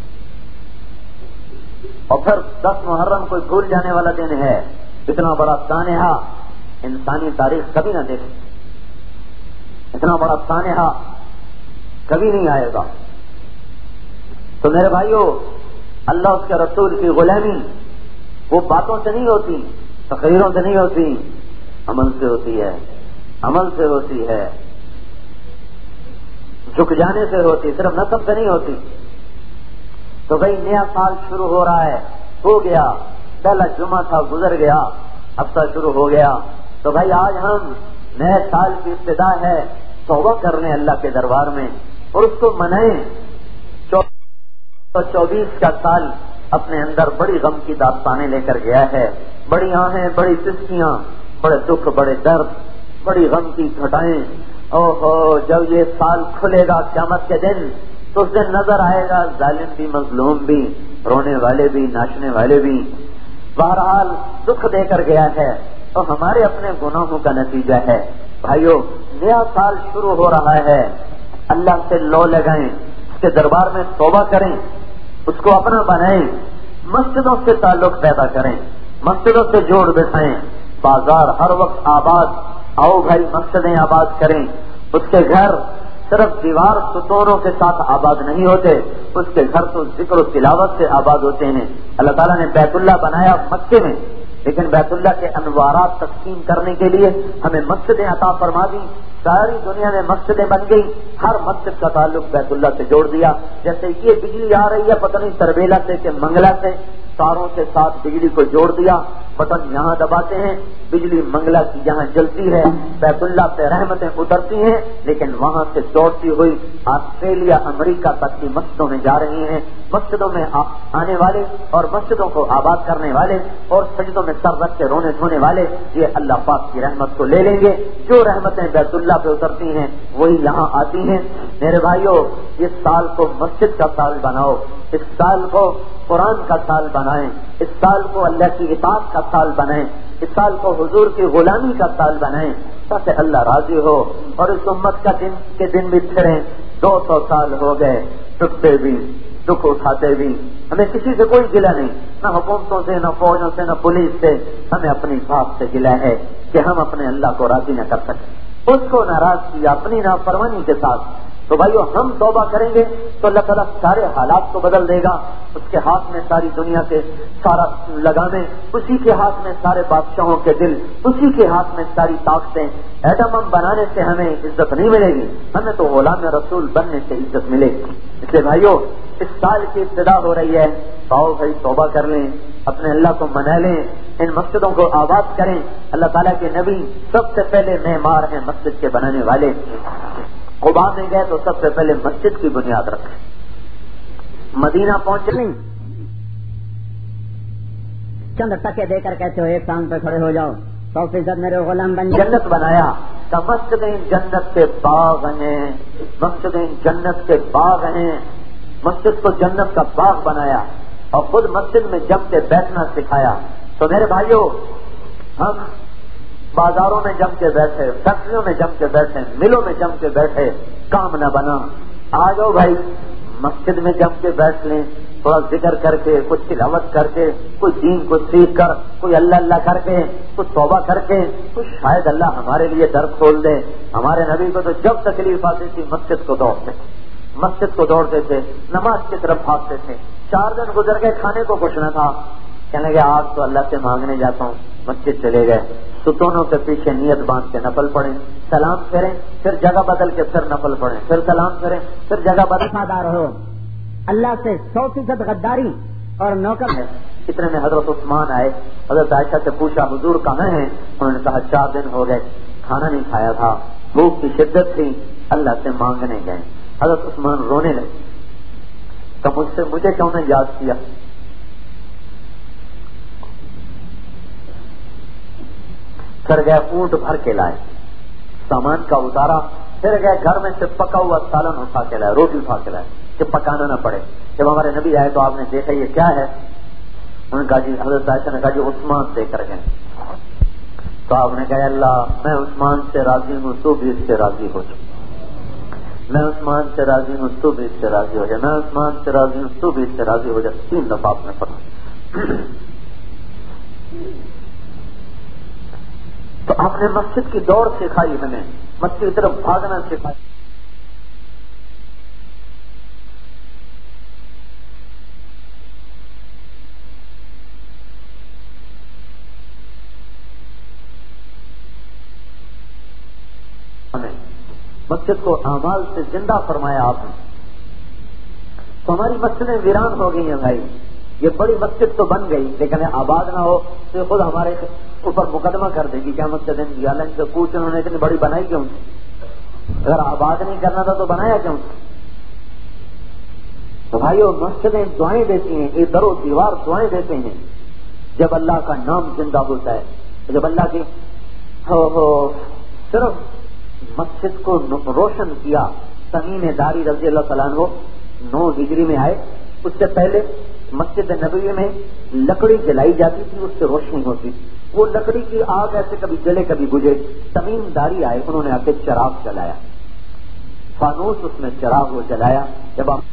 Speaker 2: اور پھر 10 محرم کوئی بھول جانے والا دن ہے. اتنا بڑا سانحہ انسانی تاریخ کبھی نہ دیکھے، اتنا بڑا سانحہ کبھی نہیں آئے گا. تو میرے بھائیو، اللہ اس کے رسول کی غلامی وہ باتوں سے نہیں ہوتی، تقریروں سے نہیں ہوتی، عمل سے ہوتی ہے. عمل سے ہوتی ہے، جھک جانے سے ہوتی، صرف نسب سے نہیں ہوتی. تو بھائی نیا سال شروع ہو رہا ہے، ہو گیا، پہلا جمعہ تھا گزر گیا، ہفتہ شروع ہو گیا. تو بھائی آج ہم نئے سال کی ابتدا ہے، توبہ کرنے اللہ کے دربار میں اور اس کو منائیں. 24 کا سال اپنے اندر بڑی غم کی داستانیں لے کر گیا ہے. بڑی آہیں، بڑی سسکیاں، بڑے دکھ، بڑے درد، بڑی غم کی گھٹائیں، اوہو جب یہ سال کھلے گا قیامت کے دن تو اس دن نظر آئے گا ظالم بھی مظلوم بھی رونے والے بھی ناچنے والے بھی. بہرحال دکھ دے کر گیا ہے تو ہمارے اپنے گناہوں کا نتیجہ ہے. بھائیو نیا سال شروع ہو رہا ہے, اللہ سے لو لگائیں, اس کے دربار میں توبہ کریں, اس کو اپنا بنائیں, مسجدوں سے تعلق پیدا کریں, مسجدوں سے جوڑ بٹھائیں, بازار ہر وقت آباد, آؤ بھائی مسجدیں آباد کریں. اس کے گھر صرف دیوار ستونوں کے ساتھ آباد نہیں ہوتے, اس کے گھر تو ذکر و تلاوت سے آباد ہوتے ہیں. اللہ تعالیٰ نے بیت اللہ بنایا مکے میں, لیکن بیت اللہ کے انوارات تقسیم کرنے کے لیے ہمیں مسجدیں عطا فرما دی. ساری دنیا میں مسجدیں بن گئی, ہر مسجد کا تعلق بیت اللہ سے جوڑ دیا. جیسے یہ بجلی آ رہی ہے پتہ نہیں تربیلا سے کہ منگلا سے, تاروں کے ساتھ بجلی کو جوڑ دیا. بٹن یہاں دباتے ہیں, بجلی منگلا کی یہاں جلتی ہے, بیت اللہ پہ رحمتیں اترتی ہیں, لیکن وہاں سے دوڑتی ہوئی آسٹریلیا امریکہ تک کی مسجدوں میں جا رہی ہیں. مسجدوں میں آنے والے اور مسجدوں کو آباد کرنے والے اور سجدوں میں سر رکھ کے رونے دھونے والے یہ اللہ پاک کی رحمت کو لے لیں گے. جو رحمتیں بیت اللہ پہ اترتی ہیں وہی یہاں آتی ہیں. میرے بھائیوں, اس سال کو مسجد کا سال بناؤ, اس سال کو قرآن کا سال بنائیں, اس سال کو اللہ کی اطاعت کا سال بنائیں, اس سال کو حضور کی غلامی کا سال بنائیں تاکہ اللہ راضی ہو. اور اس امت کا دن بھی پھریں. 200 سال ہو گئے, ٹوٹتے بھی, دکھ اٹھاتے بھی, ہمیں کسی سے کوئی گلہ نہیں, نہ حکومتوں سے, نہ فوجوں سے, نہ پولیس سے. ہمیں اپنی ذات سے گلہ ہے کہ ہم اپنے اللہ کو راضی نہ کر سکیں, اس کو ناراض کیا اپنی نافرمانی کے ساتھ. تو بھائیو ہم توبہ کریں گے تو اللہ تعالیٰ سارے حالات کو بدل دے گا. اس کے ہاتھ میں ساری دنیا کے سارا لگامیں, اسی کے ہاتھ میں سارے بادشاہوں کے دل, اسی کے ہاتھ میں ساری طاقتیں. ایٹم بم بنانے سے ہمیں عزت نہیں ملے گی, ہمیں تو غلام رسول بننے سے عزت ملے گی. اس لیے بھائیو اس سال کی ابتدا ہو رہی ہے, آؤ بھائی توبہ کر لیں, اپنے اللہ کو منا لیں, ان مسجدوں کو آباد کریں. اللہ تعالیٰ کے نبی سب سے پہلے معمار ہیں, مسجد کے بنانے والے. قباء میں گئے تو سب سے پہلے مسجد کی بنیاد رکھیں. مدینہ پہنچے
Speaker 1: چند ٹکے دے کر کہتے ہو ایک ٹانگ پہ کھڑے ہو جاؤ, 100% میرے غلام بن
Speaker 2: جنت بنایا. تو مسجدیں جنت کے باغ ہیں, مسجدیں جنت کے باغ ہیں. مسجد کو جنت کا باغ بنایا اور خود مسجد میں جم کے بیٹھنا سکھایا. تو میرے بھائیوں ہم بازاروں میں جم کے بیٹھے, فیکٹریوں میں جم کے بیٹھے, ملوں میں جم کے بیٹھے, کام نہ بنا. آ جاؤ بھائی مسجد میں جم کے بیٹھ لیں, تھوڑا ذکر کر کے, کچھ تلاوت کر کے, کوئی دین کو سیکھ کر, کوئی اللہ اللہ کر کے, کچھ توبہ کر کے, کچھ شاید اللہ ہمارے لیے در کھول دے. ہمارے نبی کو تو جب تکلیف آتی تھی مسجد کو دوڑتے, مسجد کو دوڑتے تھے, نماز کی طرف بھاگتے تھے. 4 دن گزر گئے, کھانے کو کچھ نہ تھا, کہنے لگے آج تو اللہ سے مانگنے جاتا ہوں. مسجد چلے گئے, ستونوں کے پیچھے نیت باندھ کے نفل پڑھیں, سلام پھیریں, پھر جگہ بدل کے پھر نفل پڑھیں, پھر سلام پھیریں, پھر جگہ بدل.
Speaker 1: وفادار ہو, اللہ سے 100% غداری اور نوکر ہے.
Speaker 2: اتنے میں حضرت عثمان آئے, حضرت عائشہ سے پوچھا حضور کہاں ہیں؟ انہوں نے کہا 4 دن ہو گئے, کھانا نہیں کھایا تھا, بھوک کی شدت تھی, اللہ سے مانگنے گئے. حضرت عثمان رونے لگے, تو مجھے کیوں نے یاد کیا؟ پھر گئے اونٹ بھر کے لائے, سامان کا اتارا, پھر گئے گھر میں سے پکا ہوا سالن اٹھا کے لائے, روٹی اٹھا کے لائے کہ پکانا نہ پڑے. جب ہمارے نبی آئے تو آپ نے دیکھا یہ کیا ہے؟ انہوں نے کہا جی, حضرت عائشہ نے کہا جی عثمان دے کر گئے. تو آپ نے کہا اللہ میں عثمان سے راضی ہوں, تو بھی اس سے راضی ہو جا. میں عثمان سے راضی ہوں, تو بھی اس سے راضی ہو جائے. میں عثمان سے راضی ہوں, تو بھی اس سے راضی ہو جائے. 3 دفعہ آپ نے پڑھا. تو آپ نے مسجد کی دوڑ سکھائی, ہمیں مسجد کی طرف بھاگنا سکھائی. مسجد کو اعمال سے زندہ فرمایا آپ نے. تو ہماری مسجدیں ویران ہو گئی ہیں بھائی. یہ بڑی مسجد تو بن گئی, لیکن آباد نہ ہو تو خود ہمارے اوپر مقدمہ کر دے گی کیا مسجد سے پوچھ انہوں نے اتنی بڑی بنائی کیوں؟ اگر آباد نہیں کرنا تھا تو بنایا کیوں؟ تو بھائیو مسجدیں دعائیں دیتی ہیں, یہ در و دیوار دعائیں دیتے ہیں. جب اللہ کا نام زندہ ہوتا ہے, جب اللہ کی صرف مسجد کو روشن کیا تمیم داری رضی اللہ تعالیٰ عنہ 9 ہجری میں آئے. اس سے پہلے مسجد نبوی میں لکڑی جلائی جاتی تھی, اس سے روشنی ہوتی تھی. وہ لکڑی کی آگ ایسے کبھی جلے کبھی بجھے. تمیم داری آئے, انہوں نے آ کے چراغ جلایا, فانوس اس میں چراغ وہ جلایا. جب آپ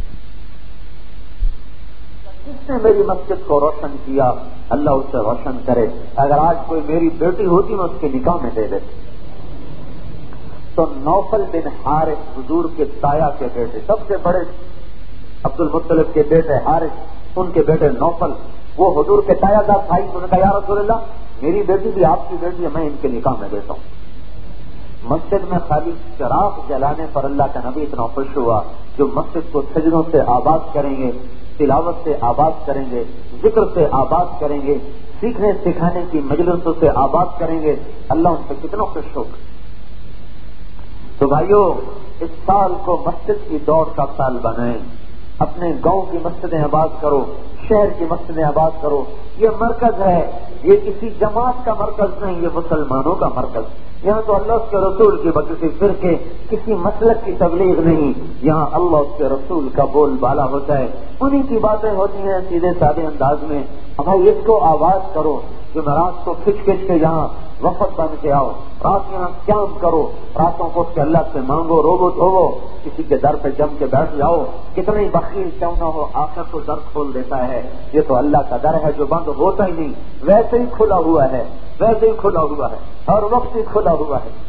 Speaker 2: جس نے میری مسجد کو روشن کیا اللہ اس سے روشن کرے. اگر آج کوئی میری بیٹی ہوتی میں اس کے نکاح میں دے دیتی. تو نوفل بن حارث حضور کے تایا کے بیٹے, سب سے بڑے عبد المطلب کے بیٹے حارث, ان کے بیٹے نوفل, وہ حضور کے تایا کا بھائی. انہوں نے کہا یا رسول اللہ میری بیٹی بھی آپ کی بیٹی ہے, میں ان کے نکاح میں دیتا ہوں. مسجد میں خالی چراغ جلانے پر اللہ کا نبی اتنا خوش ہوا جو مسجد کو سجدوں سے آباد کریں گے, تلاوت سے آباد کریں گے, ذکر سے آباد کریں گے, سیکھنے سکھانے کی مجلسوں سے آباد کریں گے. اللہ ان سے کتنا خوش ہوگا. تو بھائیو اس سال کو مسجد کی دوڑ کا سال بنائیں. اپنے گاؤں کی مسجدیں آباد کرو, شہر کی مسجدیں آباد کرو. یہ مرکز ہے, یہ کسی جماعت کا مرکز نہیں, یہ مسلمانوں کا مرکز. یہاں تو اللہ اس کے رسول کی کسی فرقے کسی مسلک کی تبلیغ نہیں, یہاں اللہ اس کے رسول کا بول بالا ہوتا ہے, انہی کی باتیں ہوتی ہیں سیدھے سادے انداز میں. ہمیں اس کو آباد کرو. جمعرات کو کھچ کے یہاں وفد بن کے آؤ, رات یہاں قیام کرو, راتوں کو اس کے اللہ سے مانگو, روبو دھوو, کسی کے در پہ جم کے بیٹھ جاؤ. کتنا ہی بخیل کیوں نہ ہو, آخر کو در کھول دیتا ہے. یہ تو اللہ کا در ہے جو بند ہوتا ہی نہیں, ویسے ہی کھلا ہوا ہے, ویسے ہی کھلا ہوا ہے, ہر وقت ہی کھلا ہوا ہے.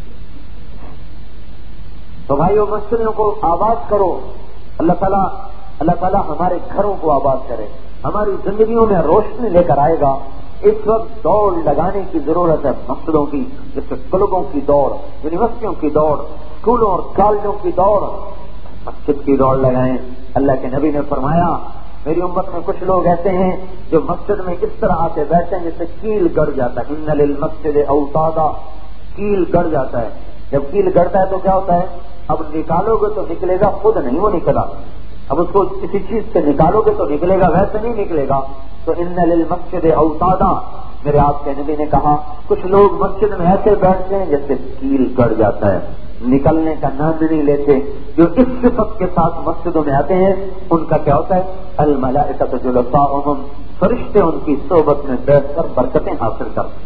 Speaker 2: تو بھائیو مسجدوں کو آباد کرو. اللہ تعالیٰ ہمارے گھروں کو آباد کرے, ہماری زندگیوں میں روشنی لے کر آئے گا. اس وقت دوڑ لگانے کی ضرورت ہے مسجدوں کی, جیسے کلبوں کی دوڑ, یونیورسٹیوں کی دوڑ, اسکولوں اور کالجوں کی دوڑ. مسجد کی دوڑ لگائیں. اللہ کے نبی نے فرمایا میری امت میں کچھ لوگ ایسے ہیں جو مسجد میں اس طرح آتے بیٹھتے ہیں جیسے کیل گڑ جاتا ہے. ان للمسجد اوتادا, کیل گڑ جاتا ہے. جب کیل گڑتا ہے تو کیا ہوتا ہے, اب نکالو گے تو نکلے گا, خود نہیں وہ نکلا. اب اس کو کسی چیز سے نکالو گے تو نکلے گا, ویسے نہیں نکلے گا. تو ان للمسجد اوتادا, میرے آپ کے نبی نے کہا کچھ لوگ مسجد میں ایسے بیٹھتے ہیں جیسے کیل گڑ جاتا ہے, نکلنے کا نام نہیں لیتے. جو اس صفت کے ساتھ مسجدوں میں آتے ہیں ان کا کیا ہوتا ہے, الملائکۃ جلساؤہم, فرشتے ان کی صحبت میں بیٹھ کر برکتیں حاصل کرتے.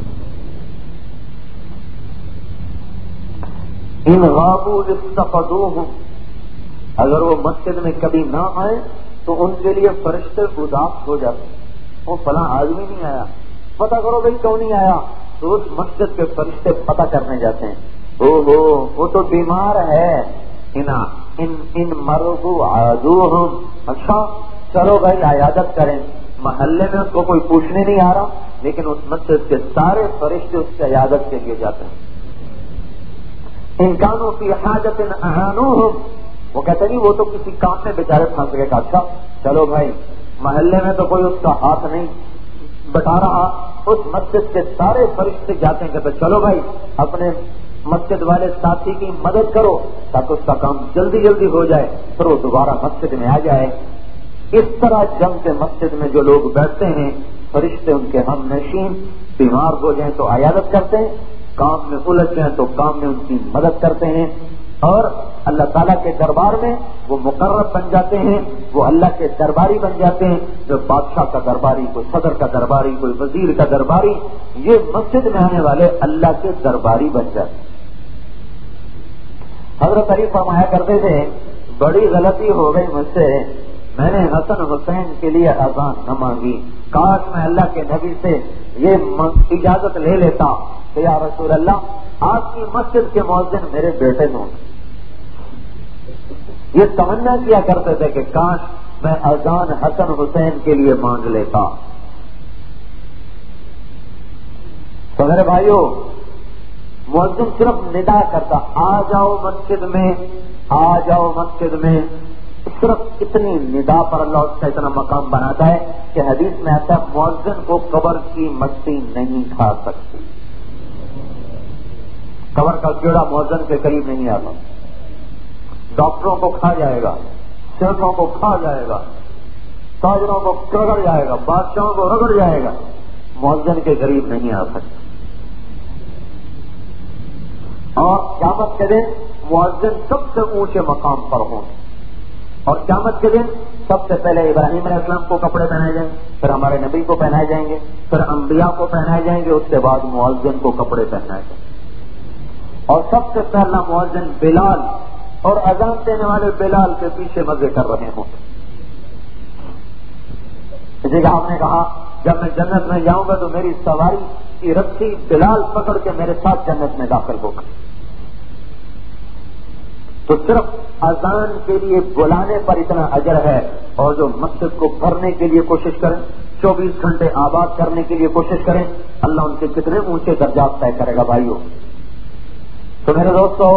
Speaker 2: ان غابوا استفدوہم, اگر وہ مسجد میں کبھی نہ آئے تو ان کے لیے فرشتے اداس ہو جاتے. وہ فلاں آدمی نہیں آیا, پتہ کرو بھائی کیوں نہیں آیا. تو اس مسجد کے فرشتے پتہ کرنے جاتے ہیں, وہ تو بیمار ہے, ان مرضوا عادوہم. اچھا چلو بھائی عیادت کریں. محلے میں اس کو کوئی پوچھنے نہیں آ رہا, لیکن اس مسجد کے سارے فرشتے اس کی عیادت کے لیے جاتے ہیں. ان کانوا فی حاجۃ اعانوہم, وہ کہتے نہیں وہ تو کسی کام میں بیچارے پھنس گئے. اچھا چلو بھائی, محلے میں تو کوئی اس کا ہاتھ نہیں بٹا رہا, اس مسجد کے سارے فرشتے جاتے ہیں کہ چلو بھائی اپنے مسجد والے ساتھی کی مدد کرو تاکہ اس کا کام جلدی جلدی ہو جائے, پھر وہ دوبارہ مسجد میں آ جائے. اس طرح جم کے مسجد میں جو لوگ بیٹھتے ہیں فرشتے ان کے ہم نشین, بیمار ہو جائیں تو عیادت کرتے ہیں, کام میں الجھ جائیں تو کام میں ان کی مدد کرتے ہیں, اور اللہ تعالیٰ کے دربار میں وہ مقرب بن جاتے ہیں, وہ اللہ کے درباری بن جاتے ہیں. جو بادشاہ کا درباری, کوئی صدر کا درباری, کوئی وزیر کا درباری, یہ مسجد میں آنے والے اللہ کے درباری بن جاتے ہیں. حضرت علی فرمایا کرتے تھے بڑی غلطی ہو گئی مجھ سے, میں نے حسن حسین کے لیے اذان نہ مانگی, کاش میں اللہ کے نبی سے یہ اجازت لے لیتا کہ یا رسول اللہ آپ کی مسجد کے مؤذن میرے بیٹے ہوں. یہ تمنا کیا کرتے تھے کہ کاش میں اذان حسن حسین کے لیے مانگ لیتا. تو میرے بھائیو مؤذن صرف ندا کرتا, آ جاؤ مسجد میں, آ جاؤ مسجد میں. صرف اتنی ندا پر اللہ اس کا اتنا مقام بناتا ہے کہ حدیث میں آتا ہے مؤذن کو قبر کی مٹی نہیں کھا سکتی. قبر کا کیڑا مؤذن کے قریب نہیں آتا. ڈاکٹروں کو کھا جائے گا, شیخوں کو کھا جائے گا, تاجروں کو رگڑ جائے گا, بادشاہوں کو رگڑ جائے گا, مؤذن کے قریب نہیں آ سکتا. اور قیامت کے دن مؤذن سب سے اونچے مقام پر ہوں گے، اور قیامت کے دن سب سے پہلے ابراہیم علیہ السلام کو کپڑے پہنائے جائیں گے، پھر ہمارے نبی کو پہنائے جائیں گے، پھر انبیاء کو پہنائے جائیں گے، اس کے بعد مؤذن کو کپڑے پہنائے جائیں گے۔ اور سب سے پہلا مؤذن بلال، اور اذان دینے والے بلال کے پیچھے مزے کر رہے ہوں گے۔ اسی کا ہم نے کہا جب میں جنت میں جاؤں گا تو میری سواری کی رسی بلال پکڑ کے میرے ساتھ جنت میں داخل ہوگا۔ تو صرف اذان کے لیے بلانے پر اتنا اجر ہے، اور جو مسجد کو بھرنے کے لیے کوشش کریں، 24 گھنٹے آباد کرنے کے لیے کوشش کریں، اللہ ان کے کتنے اونچے درجات طے کرے گا بھائیوں۔ تو میرے دوستو،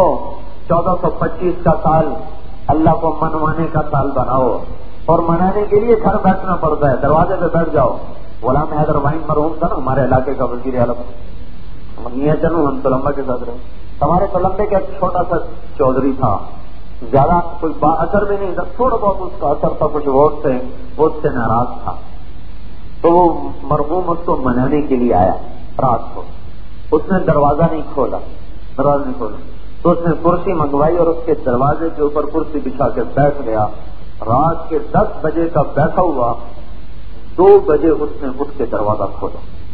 Speaker 2: 1425 کا سال اللہ کو منوانے کا سال بناؤ، اور منانے کے لیے گھر بیٹھنا پڑتا ہے، دروازے پہ بیٹھ جاؤ۔ غلام حیدر وائن مرحوم تھا نا ہمارے علاقے کا وزیر اعظم، یہ چلو ہم تو لمبا کے ساتھ رہے، ہمارے تو لمبے کا چھوٹا سا چودھری تھا، زیادہ کوئی با اثر بھی نہیں تھا، تھوڑا بہت اس کا اثر تھا، کچھ ووٹ سے ناراض تھا، تو وہ مرحوم اس کو منانے کے لیے آیا رات کو، اس نے دروازہ نہیں کھولا، تو اس نے کرسی منگوائی اور اس کے دروازے کے اوپر کرسی بچھا کے بیٹھ گیا۔ رات کے 10 بجے کا بیٹھا ہوا، 2 بجے اس نے اٹھ کے دروازہ کھولا۔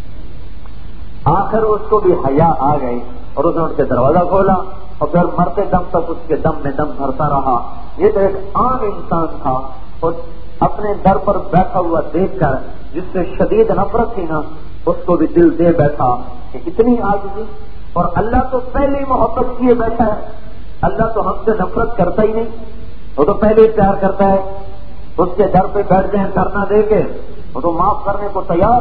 Speaker 2: آخر اس کو بھی حیا آ گئی اور اس نے اٹھ کے دروازہ کھولا، اور پھر مرتے دم تک اس کے دم میں دم بھرتا رہا۔ یہ تو ایک عام انسان تھا، اور اپنے در پر بیٹھا ہوا دیکھ کر جس سے شدید نفرت تھی نا، اس کو بھی دل دے بیٹھا کہ اتنی عاجزی، اور اللہ تو پہلے ہی محبت کیے بیٹھا ہے، اللہ تو ہم سے نفرت کرتا ہی نہیں، وہ تو پہلے ہی پیار کرتا ہے۔ اس کے در پہ بیٹھ جائیں دھرنا دے کے، وہ تو معاف کرنے کو تیار،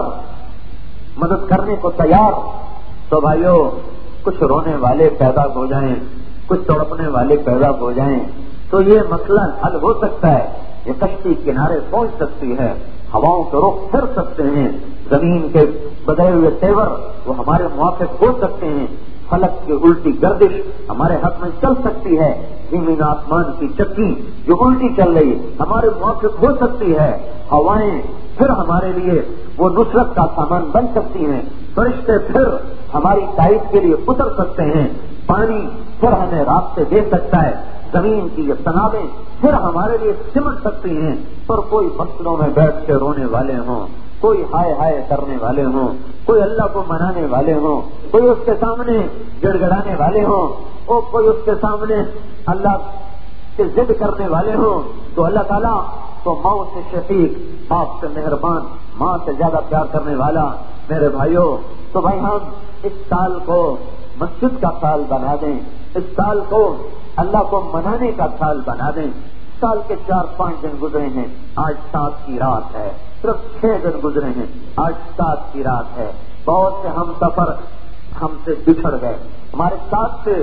Speaker 2: مدد کرنے کو تیار۔ تو بھائیو، کچھ رونے والے پیدا ہو جائیں، کچھ تڑپنے والے پیدا ہو جائیں تو یہ مسئلہ حل ہو سکتا ہے، یہ کشتی کنارے پہنچ سکتی ہے، ہواؤں کے رخ پھر سکتے ہیں، زمین کے بدلے ہوئے تیور وہ ہمارے موافق ہو سکتے ہیں، فلک کی الٹی گردش ہمارے حق میں چل سکتی ہے، زمین آسمان کی چکی جو الٹی چل رہی ہمارے موافق ہو سکتی ہے، ہوائیں پھر ہمارے لیے وہ نصرت کا سامان بن سکتی ہیں، فرشتے پھر ہماری تائید کے لیے اتر سکتے ہیں، پانی پھر ہمیں راستے دے سکتا ہے، زمین کی یہ تنابیں پھر ہمارے لیے سمٹ سکتی ہیں، پر کوئی مسئلوں میں بیٹھ کے رونے والے ہوں، کوئی ہائے ہائے کرنے والے ہوں، کوئی اللہ کو منانے والے ہوں، کوئی اس کے سامنے گڑ گڑانے والے ہوں، اور کوئی اس کے سامنے اللہ سے ضد کرنے والے ہوں، تو اللہ تعالیٰ تو ماں سے شفیق، باپ سے مہربان، ماں سے زیادہ پیار کرنے والا۔ میرے بھائیوں، تو بھائی ہم اس سال کو مسجد کا سال بنا دیں، اس سال کو اللہ کو منانے کا سال بنا دیں۔ سال کے 4-5 دن گزرے ہیں، آج 7 کی رات ہے، صرف 6 دن گزرے ہیں، آج 7 کی رات ہے۔ بہت سے ہم سفر ہم سے بچھڑ گئے، ہمارے ساتھ سے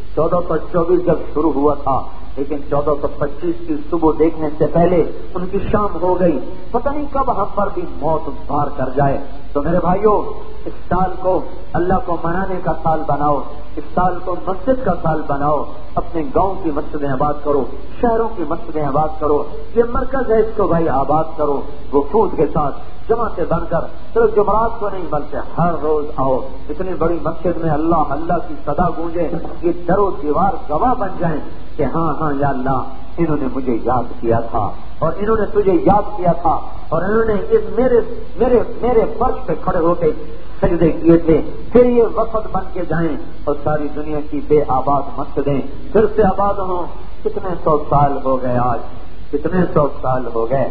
Speaker 2: 1424 جب شروع ہوا تھا، لیکن 1425 کی صبح دیکھنے سے پہلے ان کی شام ہو گئی، پتہ نہیں کب ہم پر بھی موت بھار کر جائے۔ تو میرے بھائیوں، اس سال کو اللہ کو منانے کا سال بناؤ، اس سال کو مسجد کا سال بناؤ، اپنے گاؤں کی مسجدیں آباد کرو، شہروں کی مسجدیں آباد کرو، یہ مرکز ہے، اس کو بھائی آباد کرو، وفود کے ساتھ جماعتیں بن کر، صرف جمعرات کو نہیں بلکہ ہر روز آؤ، اتنی بڑی مسجد میں اللہ اللہ کی صدا گونجے، یہ در و دیوار گواہ بن جائیں کہ ہاں ہاں یا اللہ، انہوں نے مجھے یاد کیا تھا، اور انہوں نے تجھے یاد کیا تھا، اور انہوں نے اس میرے فرش پہ کھڑے ہو کے سجدے کیے تھے، پھر یہ وفد بن کے جائیں اور ساری دنیا کی بے آباد مسجدیں پھر سے آباد ہوں۔ کتنے 100 سال ہو گئے، آج کتنے 100 سال ہو گئے،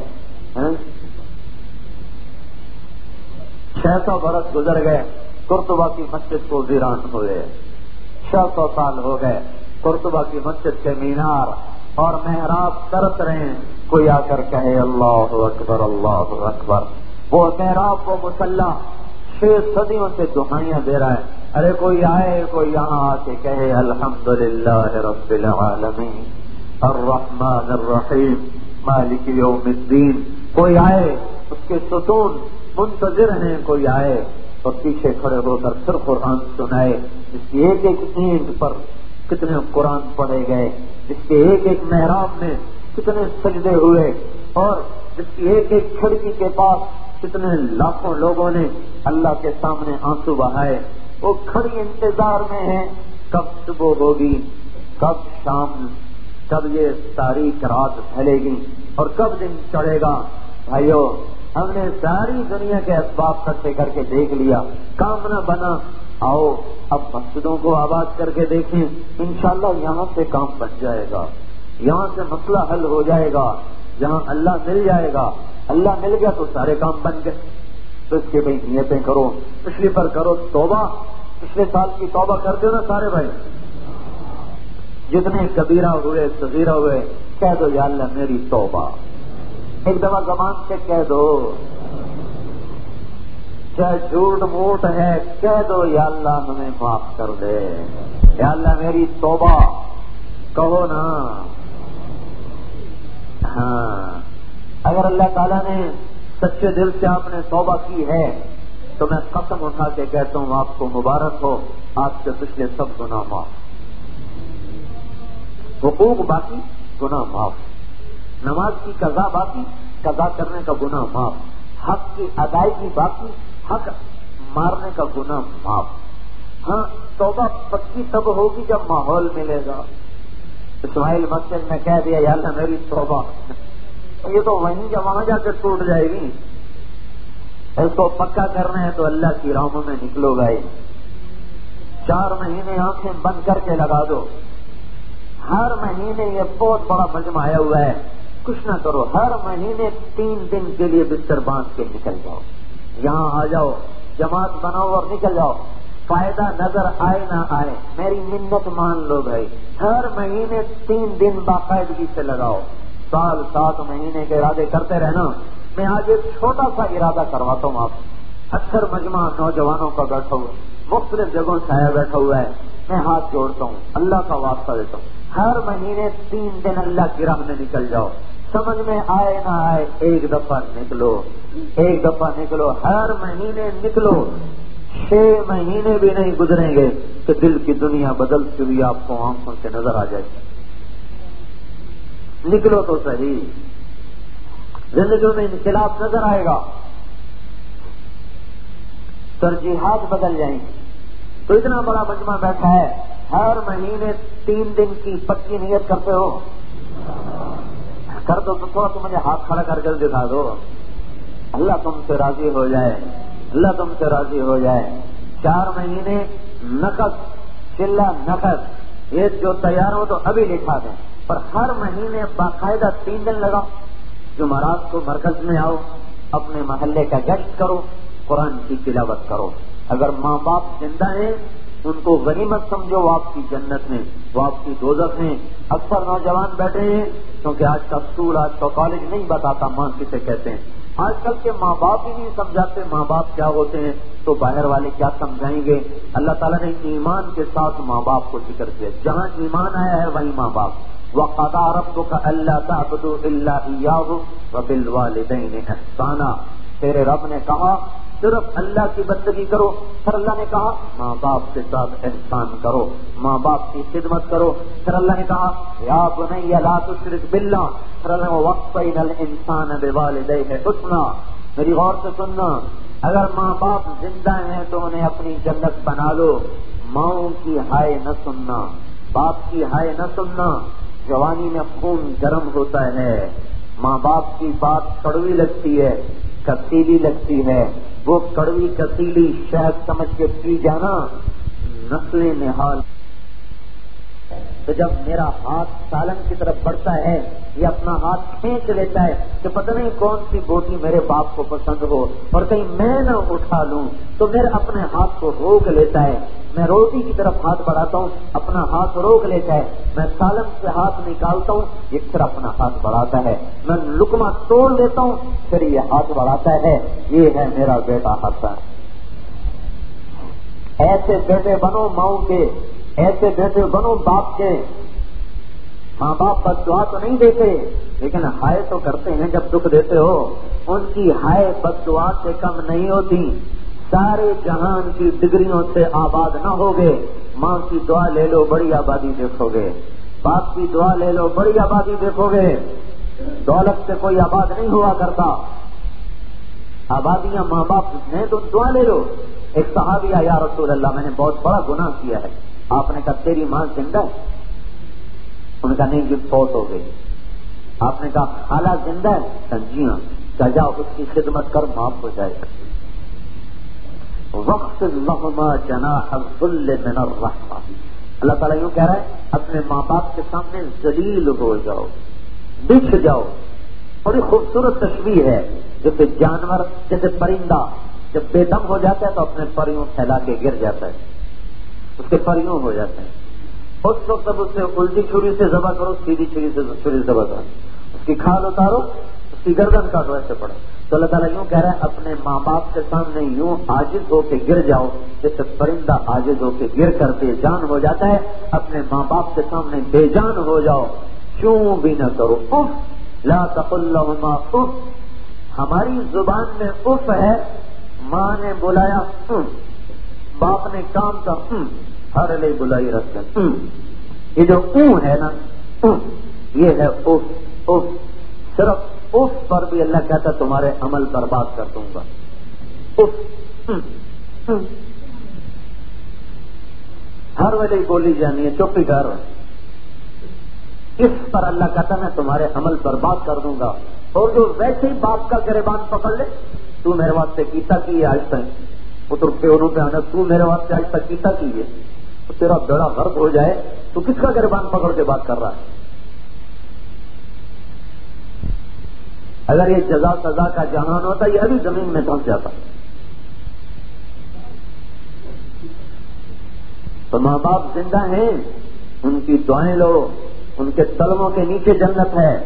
Speaker 2: 600 برس گزر گئے، قرطبہ کی مسجد کو ویران ہوئے، 600 سال ہو گئے، قرطبہ کی مسجد کے مینار اور محراب ترس رہے ہیں، کوئی آ کر کہے اللہ اکبر اللہ اکبر، وہ محراب وہ مصلی 6 صدیوں سے دعائیاں دے رہا ہے، ارے کوئی آئے، کوئی یہاں آ کے کہے الحمدللہ رب العالمین الرحمن الرحیم مالک یوم الدین، کوئی آئے، اس کے ستون منتظر ہیں، کوئی آئے اور پیچھے کھڑے ہو کر پھر قرآن سنائے، جس کی ایک ایک اینٹ پر کتنے قرآن پڑھے گئے، جس کے ایک ایک محراب میں کتنے سجدے ہوئے، اور جس کی ایک ایک کھڑکی کے پاس کتنے لاکھوں لوگوں نے اللہ کے سامنے آنسو بہائے، وہ کھڑی انتظار میں ہیں کب صبح ہوگی، کب شام، کب یہ تاریک رات ڈھلے گی اور کب دن چڑھے گا. بھائیو، ہم نے ساری دنیا کے اسباب اکٹھے کر کے دیکھ لیا، کام نہ بنا. آؤ اب مسجدوں کو آباد کر کے دیکھیں، انشاءاللہ یہاں سے کام بن جائے گا، یہاں سے مسئلہ حل ہو جائے گا، یہاں اللہ مل جائے گا. اللہ مل گیا تو سارے کام بن گئے. تو اس کے بھائی نیتیں کرو، پچھلی پر کرو توبہ. پچھلے سال کی توبہ کرتے ہو نا سارے بھائی؟ جتنے کبیرہ ہوئے صغیرہ ہوئے کہہ دو یا اللہ میری توبہ. ایک دفعہ زبان سے کہہ دو. چاہے جھوٹ موٹ ہے کہہ دو یا اللہ ہمیں معاف کر دے، یا اللہ میری توبہ. کہو نا. ہاں، اگر اللہ تعالیٰ نے سچے دل سے آپ نے توبہ کی ہے تو میں قسم اٹھا کے کہتا ہوں آپ کو مبارک ہو، آپ کے پچھلے سب گناہ معاف. حقوق باقی، گناہ معاف. نماز کی قضا باقی، قضا کرنے کا گناہ معاف. حق کی ادائیگی باقی، حق مارنے کا گناہ معاف. ہاں، توبہ پکی تب ہوگی جب ماحول ملے گا. اسماعیل مسجد میں کہہ دیا یا اللہ میری توبہ، یہ تو وہیں جب وہاں جا کے ٹوٹ جائے گی. اس کو پکا کرنا ہے تو اللہ کی راہوں میں نکلو گئے. 4 مہینے آنکھیں بند کر کے لگا دو. ہر مہینے یہ بہت بڑا مجمع آیا ہوا ہے، کچھ نہ کرو. ہر مہینے 3 دن کے لیے بستر باندھ کے نکل جاؤ، یہاں آ جاؤ، جماعت بناؤ اور نکل جاؤ. فائدہ نظر آئے نہ آئے میری منت مان لو بھائی. ہر مہینے 3 دن باقاعدگی سے لگاؤ. سال 7 مہینے کے ارادے کرتے رہنا. میں آج ایک چھوٹا سا ارادہ کرواتا ہوں آپ. اکثر مجمع نوجوانوں کا بیٹھا ہوا، مختلف جگہوں سے آیا بیٹھا ہوا ہے. میں ہاتھ جوڑتا ہوں، اللہ کا واسطہ دیتا ہوں. ہر مہینے 3 دن اللہ کی راہ میں نکل جاؤ. سمجھ میں آئے نہ آئے ایک دفعہ نکلو، ایک دفعہ نکلو. ہر مہینے نکلو. 6 مہینے بھی نہیں گزریں گے کہ دل کی دنیا بدلتی ہوئی آپ کو آنکھوں سے نظر آ جائے. نکلو تو صحیح، زندگی میں انقلاب نظر آئے گا، ترجیحات بدل جائیں گی. تو اتنا بڑا مجمع بیٹھا ہے، ہر مہینے 3 دن کی پکی نیت کرتے ہو؟ کر دو تو تھوڑا تو مجھے ہاتھ کھڑا کر کے دکھا دو. اللہ تم سے راضی ہو جائے، اللہ تم سے راضی ہو جائے. 4 مہینے نقد، چلہ نقد، یہ جو تیار ہو تو ابھی لکھا دیں. پر ہر مہینے باقاعدہ 3 دن لگاؤ. جمعرات کو مرکز میں آؤ، اپنے محلے کا گشت کرو، قرآن کی تلاوت کرو. اگر ماں باپ زندہ ہیں ان کو غنیمت سمجھو، وہ آپ کی جنت میں، وہ آپ کی دوزخ میں. اکثر نوجوان بیٹھے ہیں کیونکہ آج کا اسکول، آج کا کالج نہیں بتاتا ماں کسے کہتے ہیں. آج کل کے ماں باپ ہی نہیں سمجھاتے ماں باپ کیا ہوتے ہیں، تو باہر والے کیا سمجھائیں گے. اللہ تعالیٰ نے ایمان کے ساتھ ماں باپ کو ذکر کیا. جہاں ایمان آیا ہے وہیں ماں باپ. وَقَضَىٰ رَبُّكَ أَلَّا تَعْبُدُوا إِلَّا إِيَّاهُ وَبِالْوَالِدَيْنِ إِحْسَانًا. تیرے رب نے کہا صرف اللہ کی بندگی کرو. پھر اللہ نے کہا ماں باپ کے ساتھ احسان کرو، ماں باپ کی خدمت کرو. پھر اللہ نے کہا یا بنی لا تشرک باللہ. پھر اللہ نے وَوَصَّيْنَا الْإِنسَانَ بِوَالِدَيْهِ حُسْنًا. میری غور سے سننا، اگر ماں باپ زندہ ہیں تو انہیں اپنی جنت بنا لو. ماؤں کی ہائے نہ سننا، باپ کی ہائے نہ سننا. جوانی میں خون گرم ہوتا ہے، ماں باپ کی بات کڑوی لگتی ہے، کسیلی لگتی ہے. وہ کڑوی کسیلی شہد سمجھ کے پی جانا، نسلیں نہال. تو جب میرا ہاتھ سالن کی طرف بڑھتا ہے، یہ اپنا ہاتھ کھینچ لیتا ہے کہ پتہ نہیں کون سی بوٹی میرے باپ کو پسند ہو اور کہیں میں نہ اٹھا لوں، تو میرے اپنے ہاتھ کو روک لیتا ہے. میں روٹی کی طرف ہاتھ بڑھاتا ہوں، اپنا ہاتھ روک لیتا ہے. میں سالن سے ہاتھ نکالتا ہوں، یہ پھر اپنا ہاتھ بڑھاتا ہے. میں لقمہ توڑ لیتا ہوں، پھر یہ ہاتھ بڑھاتا ہے. یہ ہے میرا بیٹا حسن. ایسے بیٹے بنو ماؤں کے، ایسے بیٹے بنو باپ کے. ماں باپ بد دعا تو نہیں دیتے لیکن ہائے تو کرتے ہیں جب دکھ دیتے ہو. ان کی ہائے بد دعا سے کم نہیں ہوتی. سارے جہان کی ڈگریوں سے آباد نہ ہوگے. ماں کی دعا لے لو بڑی آبادی دیکھو گے، باپ کی دعا لے لو بڑی آبادی دیکھو گے. دولت سے کوئی آباد نہیں ہوا کرتا، آبادیاں ماں باپ نے. تو دعا لے لو. ایک صحابی یا رسول اللہ میں نے بہت بڑا گناہ کیا ہے، آپ نے کہا تیری ماں زندہ ہے؟ انہوں نے کہا نہیں جی فوت ہو گئی. آپ نے کہا خالہ زندہ ہے؟ جی ہاں. کہا جاؤ اس کی خدمت کر معاف ہو جائے گا. واخفض لهما جناح الذل من الرحمہ. اللہ تعالیٰ یوں کہہ رہا ہے اپنے ماں باپ کے سامنے ذلیل ہو جاؤ, بچھ جاؤ. اور یہ خوبصورت تشبیہ ہے. جیسے جانور, جیسے پرندہ جب بے دم ہو جاتا ہے تو اپنے پریوں پھیلا کے گر جاتا ہے, اس کے پریوں ہو جاتے ہیں. اس وقت اب اسے الٹی چھری سے ذبح کرو, سیدھی چھری سے ذبح کرو, اس کی کھال اتارو, اس کی گردن کاٹو, ایسے پڑو. تو اللہ تعالیٰ یوں کہہ رہا ہے اپنے ماں باپ کے سامنے یوں عاجز ہو کے گر جاؤ جیسے پرندہ عاجز ہو کے گر کر بے جان ہو جاتا ہے. اپنے ماں باپ کے سامنے بے جان ہو جاؤ, چوں بھی نہ کرو. اف لا تقل لهما اف. ہماری زبان میں اف ہے, ماں نے بلایا باپ نے کام کا ہر لئے بلائی رکھتے. یہ جو ہے نا یہ ہے اف. اف صرف اف پر بھی اللہ کہتا تمہارے عمل برباد کر دوں گا. اف ہر ویلے بولی جانی ہے, چپ ہی کر. اس پر اللہ کہتا میں تمہارے عمل برباد کر دوں گا. اور جو ویسے ہی باپ کا گریبان پکڑ لے, تو میرے واسطے کیتا کی ہے آج تک, وہ تو پیڑوں پہ آنا, تو میرے واسطے آج تک کیتا کی ہے, تو تیرا بیڑا غرق ہو جائے تو کس کا گریبان پکڑ کے بات کر رہا ہے؟ اگر یہ جزا سزا کا جہان ہوتا یہ ابھی زمین میں پہنچ جاتا. تو ماں باپ زندہ ہیں, ان کی دعائیں لو, ان کے قدموں کے نیچے جنت ہے.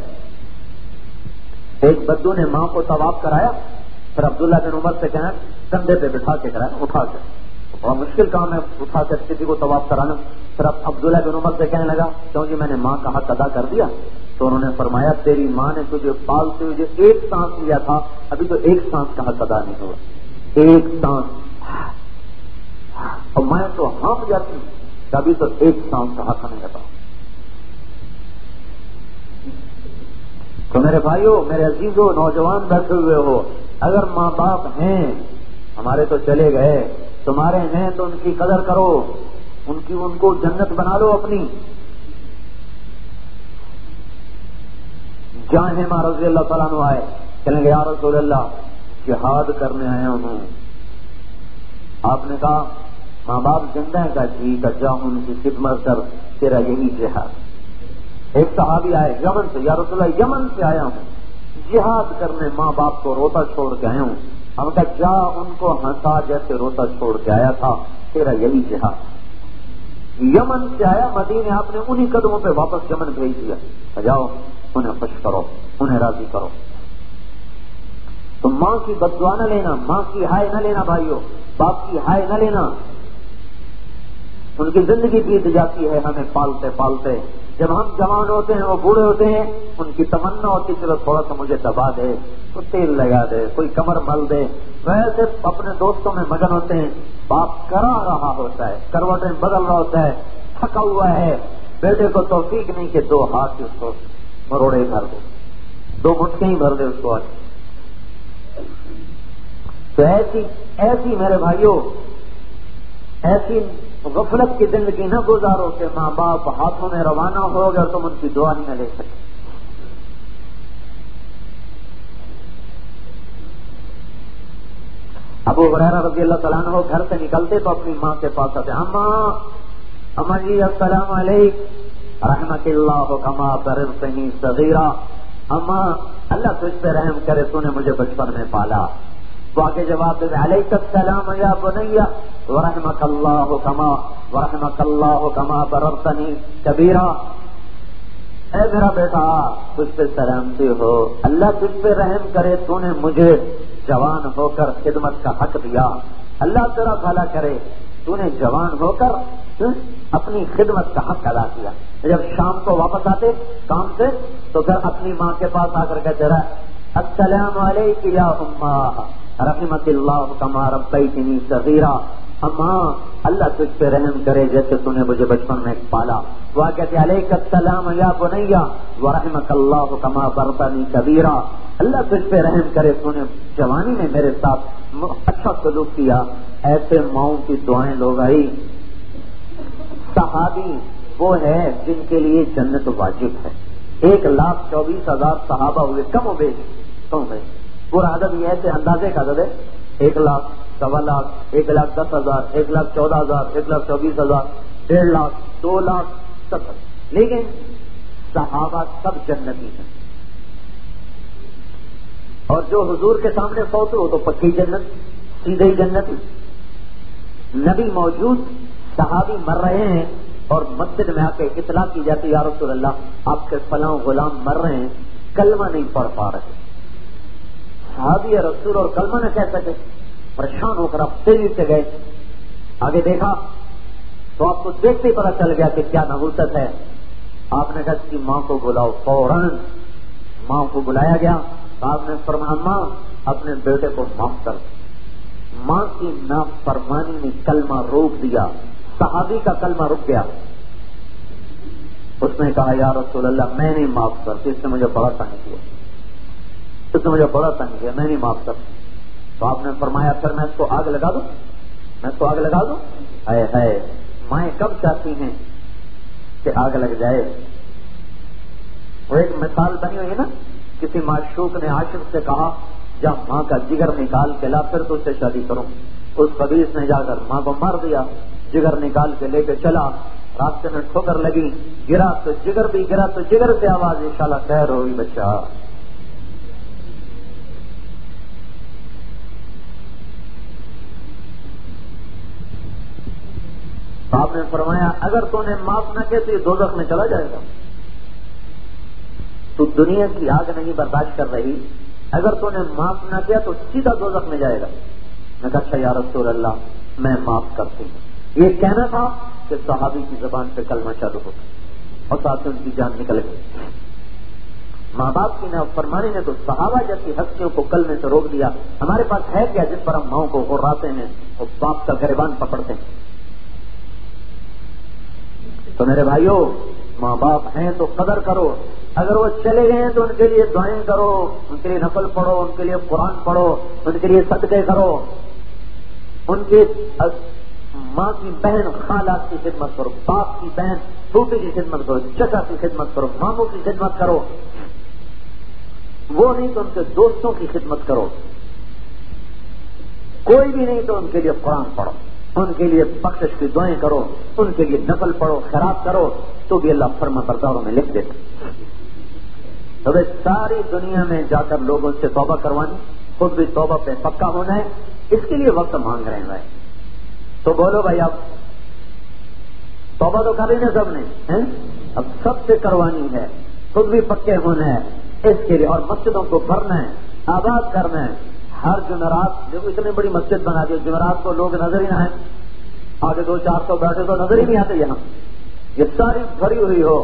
Speaker 2: ایک بدو نے ماں کو طواف کرایا, پھر عبداللہ بن عمر سے کہنا کندھے پہ بٹھا کے کرایا, اٹھا کے. بڑا مشکل کام ہے اٹھا کے کسی کو طواف کرانا. پھر اب عبداللہ بن عمر سے کہنے لگا کیوں جی میں نے ماں کا حق ادا کر دیا. تو انہوں نے فرمایا تیری ماں نے تجھے پالتے ہوئے ایک سانس لیا تھا, ابھی تو ایک سانس کا حق ادا نہیں ہوا. ایک سانس, اور میں تو ہانپ جاتی ہوں, ابھی تو ایک سانس کا حق نہیں ادا. تو میرے بھائیوں, میرے عزیزوں, نوجوان بیٹھے ہوئے ہو, اگر ماں باپ ہیں, ہمارے تو چلے گئے, تمہارے ہیں تو ان کی قدر کرو, ان کو جنت بنا لو اپنی. جاہیں ماں رضی اللہ تعالیٰ عنہ آئے, کہیں گے یا رسول اللہ جہاد کرنے آیا ہوں. آپ نے کہا ماں باپ زندہ ہیں؟ کہا جی. کا جاؤ ان کی خدمت کر, تیرا یہی جہاد. ایک صحابی آئے یمن سے, یا رسول اللہ یمن سے آیا ہوں جہاد کرنے, ماں باپ کو روتا چھوڑ کے آیا ہوں. ہم کہا جا ان کو ہنسا جیسے روتا چھوڑ کے آیا تھا, تیرا یہی جہاد. یمن سے آیا مدینے, آپ نے انہی قدموں پہ واپس یمن بھیج دیا. جاؤ انہیں خوش کرو, انہیں راضی کرو. تو ماں کی بددعا نہ لینا, ماں کی ہائے نہ لینا بھائیو, باپ کی ہائے نہ لینا. ان کی زندگی بیت جاتی ہے ہمیں پالتے پالتے. جب ہم جوان ہوتے ہیں, وہ بوڑھے ہوتے ہیں, ان کی تمنا ہوتی چلو تھوڑا سا مجھے دبا دے, کوئی تیل لگا دے, کوئی کمر مل دے. ویسے اپنے دوستوں میں مگن ہوتے ہیں. باپ کرا رہا ہوتا ہے, کروٹیں بدل رہا ہوتا ہے, تھکا ہوا ہے, بیٹے کو توفیق نہیں کہ دو ہاتھ اس کو مروڑے بھر دے, دو مٹکیں ہی بھر دے اس کو. تو ایسی میرے بھائیوں, ایسی غفلت کی زندگی نہ گزارو کہ ماں باپ ہاتھوں میں روانہ ہو گئے اور تم ان کی دعا نہیں لے سکتے. ابو ہریرہ رضی اللہ تعالیٰ عنہ گھر سے نکلتے تو اپنی ماں کے پاس آتے, اماں جی السلام علیکم رحمت اللہ کما بررتنی صغیرا. اماں اللہ تجھ پہ رحم کرے, تو نے مجھے بچپن میں پالا. تو آگے جواب دے علیک السلام یا بنیا ورحمک اللہ کما بررتنی کبیرا. اے میرا بیٹا تجھ پہ سلامتی ہو, اللہ تجھ پہ رحم کرے, تو نے مجھے جوان ہو کر خدمت کا حق دیا. اللہ تیرا بھلا کرے, تو نے جوان ہو کر اپنی خدمت کا حق ادا کیا. جب شام کو واپس آتے کام سے تو پھر اپنی ماں کے پاس آ کر کہتے رہا السلام علیکم یا اماں رحمت اللہ کما ربیتنی صغیرا. اماں اللہ تجھ پہ رحم کرے جیسے تو نے مجھے بچپن میں پالا. وہ کہتے علیک السلام یا بنیا ورحمک اللہ کما بررتنی کبیرا. اللہ تجھ پہ رحم کرے, تو نے جوانی میں میرے ساتھ اچھا سلوک کیا. ایسے ماؤں کی دعائیں لو بھائی, صحابی وہ ہے جن کے لیے جنت واجب ہے. 1,24,000 صحابہ ہوئے, کم و بیش. پورا عدد یہ ایسے اندازے کا عدد ہے. 1 لاکھ, 1.25 لاکھ, 1,10,000, 1,14,000, 1,24,000, 1.5 لاکھ, 2 لاکھ, سب. لیکن صحابہ سب جنتی ہیں. اور جو حضور کے سامنے فوت ہو تو پکی جنت, سیدھے ہی جنتی. نبی موجود, صحابی مر رہے ہیں اور مسجد میں آ کے اطلاع کی جاتی یا رسول اللہ آپ کے فلاں غلام مر رہے ہیں, کلمہ نہیں پڑھ پا رہے. صحابی رسول اور کلمہ نہ کہہ سکے, پریشان ہو کر آپ تیزی سے گئے. آگے دیکھا تو آپ کو دیکھتے ہی پتا چل گیا کہ کیا نحوست ہے. آپ نے کہا اس کی ماں کو بلاؤ. فوراً ماں کو بلایا گیا. آپ نے فرمایا ماں اپنے بیٹے کو معاف کر. ماں کی نافرمانی نے کلمہ روک دیا. صحابی کا کلمہ رک گیا. اس نے کہا یا رسول اللہ میں نہیں معاف کرتی, اس نے مجھے بڑا تنگ کیا, اس نے مجھے بڑا تنگ کیا, میں نہیں معاف کرتی. تو آپ نے فرمایا پھر میں اس کو آگ لگا دوں, میں اس کو آگ لگا دوں. ہے مائیں کب چاہتی ہیں کہ آگ لگ جائے. وہ ایک مثال بنی ہوئی ہے نا, کسی معشوق نے عاشق سے کہا جب ماں کا جگر نکال کے لا پھر تو اس سے شادی کروں. اس خبیث نے جا کر ماں کو مار دیا, جگر نکال کے لے کے چلا. راستے میں ٹھوکر لگی, گرا تو جگر بھی گرا تو جگر سے آواز انشاءاللہ خیر ہوگی بچہ. آپ نے فرمایا اگر تو نے معاف نہ کیا تو یہ دوزخ میں چلا جائے گا. تو دنیا کی آگ نہیں برداشت کر رہی, اگر تو نے معاف نہ کیا تو سیدھا دوزخ میں جائے گا. میں کہا اچھا یا رسول اللہ میں معاف کرتی ہوں. یہ کہنا تھا کہ صحابی کی زبان سے کلمہ چالو ہو اور ساتھ ان کی جان نکل گئی. ماں باپ کی نافرمانی نے تو صحابہ جیسی ہستیوں کو کلمے سے روک دیا. ہمارے پاس ہے کیا جس پر ہم ماؤں کو غراتے ہیں اور باپ کا گریبان پکڑتے ہیں. تو میرے بھائیوں ماں باپ ہیں تو قدر کرو. اگر وہ چلے گئے ہیں تو ان کے لیے دعائیں کرو, ان کے لیے نفل پڑھو, ان کے لیے قرآن پڑھو, ان کے لیے صدقے کرو. ان کی ماں کی بہن خالہ کی خدمت کرو, باپ کی بہن پھوپھی کی خدمت کرو, چچا کی خدمت کرو, ماموں کی خدمت کرو. وہ نہیں تو ان کے دوستوں کی خدمت کرو. کوئی بھی نہیں تو ان کے لیے قرآن پڑھو, ان کے لیے بخشش کی دعائیں کرو, ان کے لیے نفل پڑھو, خیرات کرو, تو بھی اللہ فرما برداروں میں لکھ دیتا. تو ساری دنیا میں جا کر لوگوں سے توبہ کروانی, خود بھی توبہ پہ پکا ہونا ہے. اس کے لیے وقت مانگ رہے ہیں بھائی. تو بولو بھائی اب توبہ تو کر ہی نا سب نے, اب سب سے کروانی ہے, خود بھی پکے ہونا ہے اس کے لیے. اور مسجدوں کو بھرنا ہے, آباد کرنا ہے. ہر جمعرات جو اتنی بڑی مسجد بنا دی, جمعرات کو لوگ نظر ہی نہ آئے, آگے 200-400 بیٹھے تو نظر ہی نہیں آتے. یہاں یہ ساری بھری ہوئی ہو,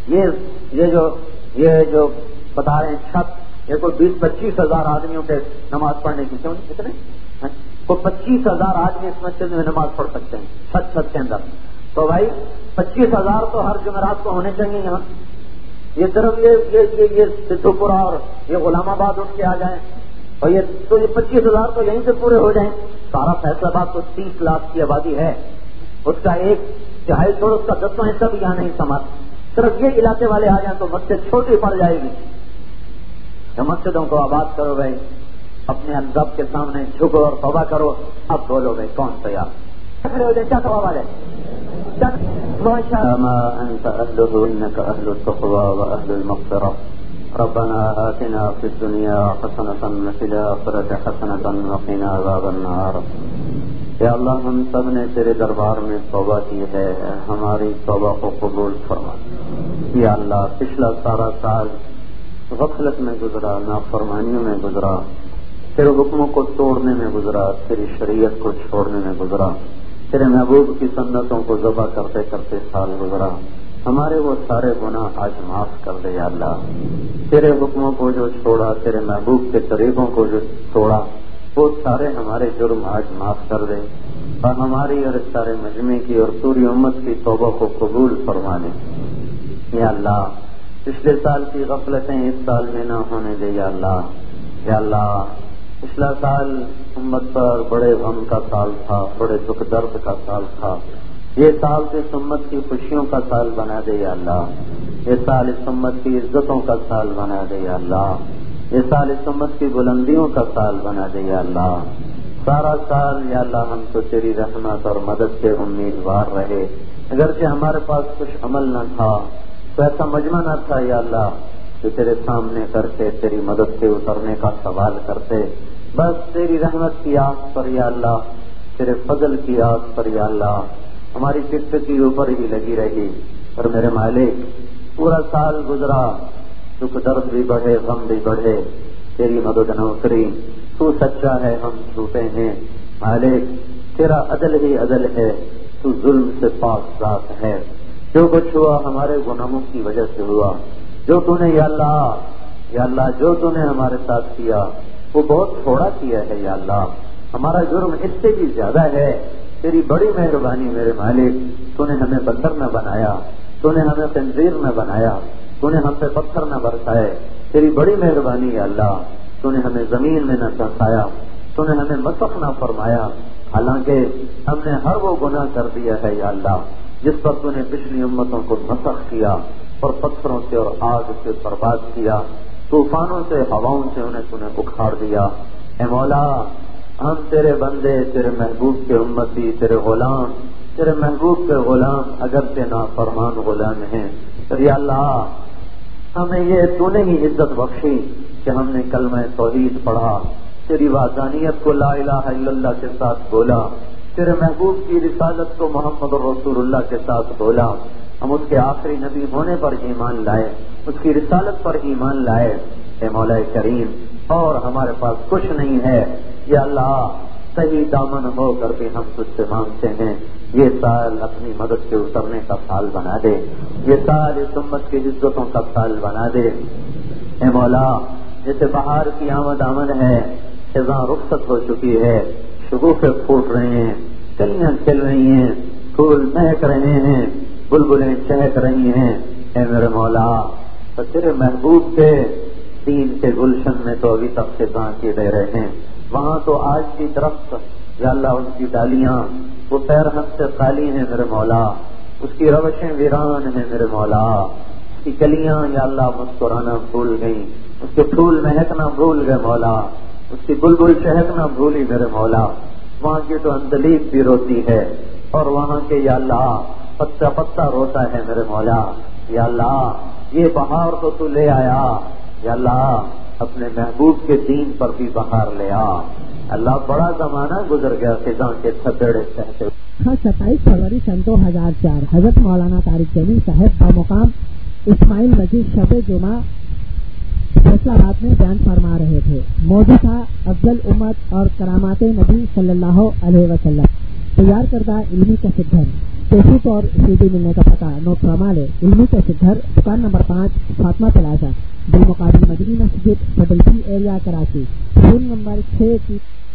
Speaker 2: یہ جو بتا رہے ہیں چھت, یہ کوئی 20-25 ہزار آدمیوں کے نماز پڑھنے کی, کیوں نہیں کتنے کوئی 25 ہزار آدمی اس مسجد میں نماز پڑھ سکتے ہیں چھت کے اندر. تو بھائی 25 ہزار تو ہر جمعرات کو ہونے چاہیے یہاں. یہ طرف یہ سدھو پورہ اور یہ غلام آباد اٹھ کے آ جائیں, اور یہ 25 ہزار تو یہیں سے پورے ہو جائیں. سارا فیصلہ آباد تو 30 لاکھ کی آبادی ہے, اس کا 1/2 چھوڑ, اس کا 10واں حصہ بھی یہاں نہیں سما. صرف یہ علاقے والے آ جائیں تو مسجد چھوٹی پڑ جائے گی. تو مسجدوں کو آباد کرو بھائی, اپنے رب کے سامنے جھکو اور توبہ کرو. اب بولو بھائی کون تیار کیا توبہ والے انت اهله انك اهل التقوى واهل المغفرة. ربنا آتنا في الدنيا حسنة وفي الآخرة حسنة وقنا عذاب النار. یا اللہ ہم سب نے تیرے دربار میں توبہ کی ہے, ہماری توبہ کو قبول فرما. یا اللہ پچھلا سارا سال غفلت میں گزرا, نافرمانیوں میں گزرا, تیرے حکموں کو توڑنے میں گزرا, تیری شریعت کو چھوڑنے میں گزرا, تیرے محبوب کی سنتوں کو ذبح کرتے کرتے سال گزرا. ہمارے وہ سارے گناہ آج معاف کر دے یا اللہ. تیرے حکموں کو جو چھوڑا, تیرے محبوب کے طریقوں کو جو توڑا, وہ سارے ہمارے جرم آج معاف کر دے, اور ہماری اور اس سارے مجمع کی اور پوری امت کی توبہ کو قبول فرما دے یا اللہ. پچھلے سال کی غفلتیں اس سال میں نہ ہونے دے یا اللہ. یا اللہ پچھلا سال امت پر بڑے غم کا سال تھا, بڑے دکھ درد کا سال تھا. یہ سال اس امت کی خوشیوں کا سال بنا دے یا اللہ. یہ سال اس امت کی عزتوں کا سال بنا دے یا اللہ. یہ سال اس امت کی بلندیوں کا سال بنا دے یا اللہ. سارا سال یا اللہ ہم تو تیری رحمت اور مدد سے امیدوار رہے. اگرچہ ہمارے پاس کچھ عمل نہ تھا، تو ایسا مجمع نہ تھا یا اللہ کہ تیرے سامنے کرتے تیری مدد سے اترنے کا سوال کرتے. بس تیری رحمت کی آس پر یا اللہ، تیرے فضل کی آس پر یا اللہ ہماری فکر کی اوپر ہی لگی رہی. اور میرے مالک پورا سال گزرا، دکھ درد بھی بڑھے، غم بھی بڑھے، تیری مدد نہ اتری. تو سچا ہے، ہم جھوٹے ہیں. مالک تیرا عدل ہی عدل ہے، تو ظلم سے پاک ذات ہے. جو کچھ ہوا ہمارے گناہوں کی وجہ سے ہوا. جو تو نے یا اللہ جو تو نے ہمارے ساتھ کیا وہ بہت تھوڑا کیا ہے یا اللہ. ہمارا جرم اس سے بھی زیادہ ہے. تیری بڑی مہربانی میرے مالک، تو نے ہمیں بندر نہ بنایا، تو نے ہمیں خنزیر نہ بنایا، تو نے ہم پہ پتھر نہ برسائے. تیری بڑی مہربانی یا اللہ، تو نے ہمیں زمین میں نہ چڑھایا، تو نے ہمیں مسخ نہ فرمایا. حالانکہ ہم نے ہر وہ گناہ کر دیا ہے یا اللہ جس پر تو نے پچھلی امتوں کو مسخ کیا اور پتھروں سے اور آگ سے برباد کیا، طوفانوں سے ہواؤں سے انہیں تو نے اکھاڑ دیا. اے مولا ہم تیرے بندے، تیرے محبوب کے امتی، تیرے غلام، تیرے محبوب کے غلام اگرچہ نافرمان غلام ہیں. یا اللہ ہمیں یہ تو نے ہی عزت بخشی کہ ہم نے کلمہ توحید پڑھا، تیری وحدانیت کو لا الہ الا اللہ کے ساتھ بولا، تیرے محبوب کی رسالت کو محمد رسول اللہ کے ساتھ بولا. ہم اس کے آخری نبی ہونے پر ایمان لائے، اس کی رسالت پر ایمان لائے. اے مولا کریم اور ہمارے پاس کچھ نہیں ہے یا اللہ، صحیح دامن ہو کر بھی ہم تجھ سے مانگتے ہیں یہ سال اپنی مدد سے اترنے کا سال بنا دے. یہ سال اس امت کی عزتوں کا سال بنا دے. اے مولا جیسے بہار کی آمد ہے، خزاں رخصت ہو چکی ہے، شگوفے پھوٹ رہے ہیں، کلیاں کھل رہی ہیں، پھول مہک رہے ہیں، بلبلیں چہک رہی ہیں. اے میرے مولا تو تیرے محبوب کے دین کے گلشن میں تو ابھی تک خزاں کی دے رہے ہیں. وہاں تو آج کی درخت یا اللہ ان کی ڈالیاں وہ پیرہن سے خالی ہیں میرے مولا، اس کی روشیں ویران ہیں میرے مولا. اس کی کلیاں یا اللہ مسکرانا بھول گئیں، اس کے پھول مہکنا بھول گئے مولا، اس کی بلبل چہکنا بھولی میرے مولا. وہاں کی تو اندلیب بھی روتی ہے اور وہاں کے یا اللہ پتا پتا روتا ہے میرے مولا. یا اللہ یہ بہار تو لے آیا یا اللہ اپنے محبوب کے دین پر بھی بہار لے آ. اللہ بڑا زمانہ گزر گیا خزاں کے تھپیڑے سہتے.
Speaker 1: 27 فروری سن 2004 حضرت مولانا طارق جمیل صاحب بمقام اسماعیل مسجد شب جمعہ فیصلہ آباد میں بیان فرما رہے تھے. موضوع تھا افضل امت اور کرامات نبی صلی اللہ علیہ وسلم. تیار کردہ علمی کیسٹ گھر، کیسٹ اور سی ڈی ملنے کا پتہ نوٹ فرما لے. علمی کیسٹ گھر، دکان نمبر 5 فاطمہ پلازا، بالمقابل مدنی مسجد، فیڈلفی ایریا، کراچی. Phone number 6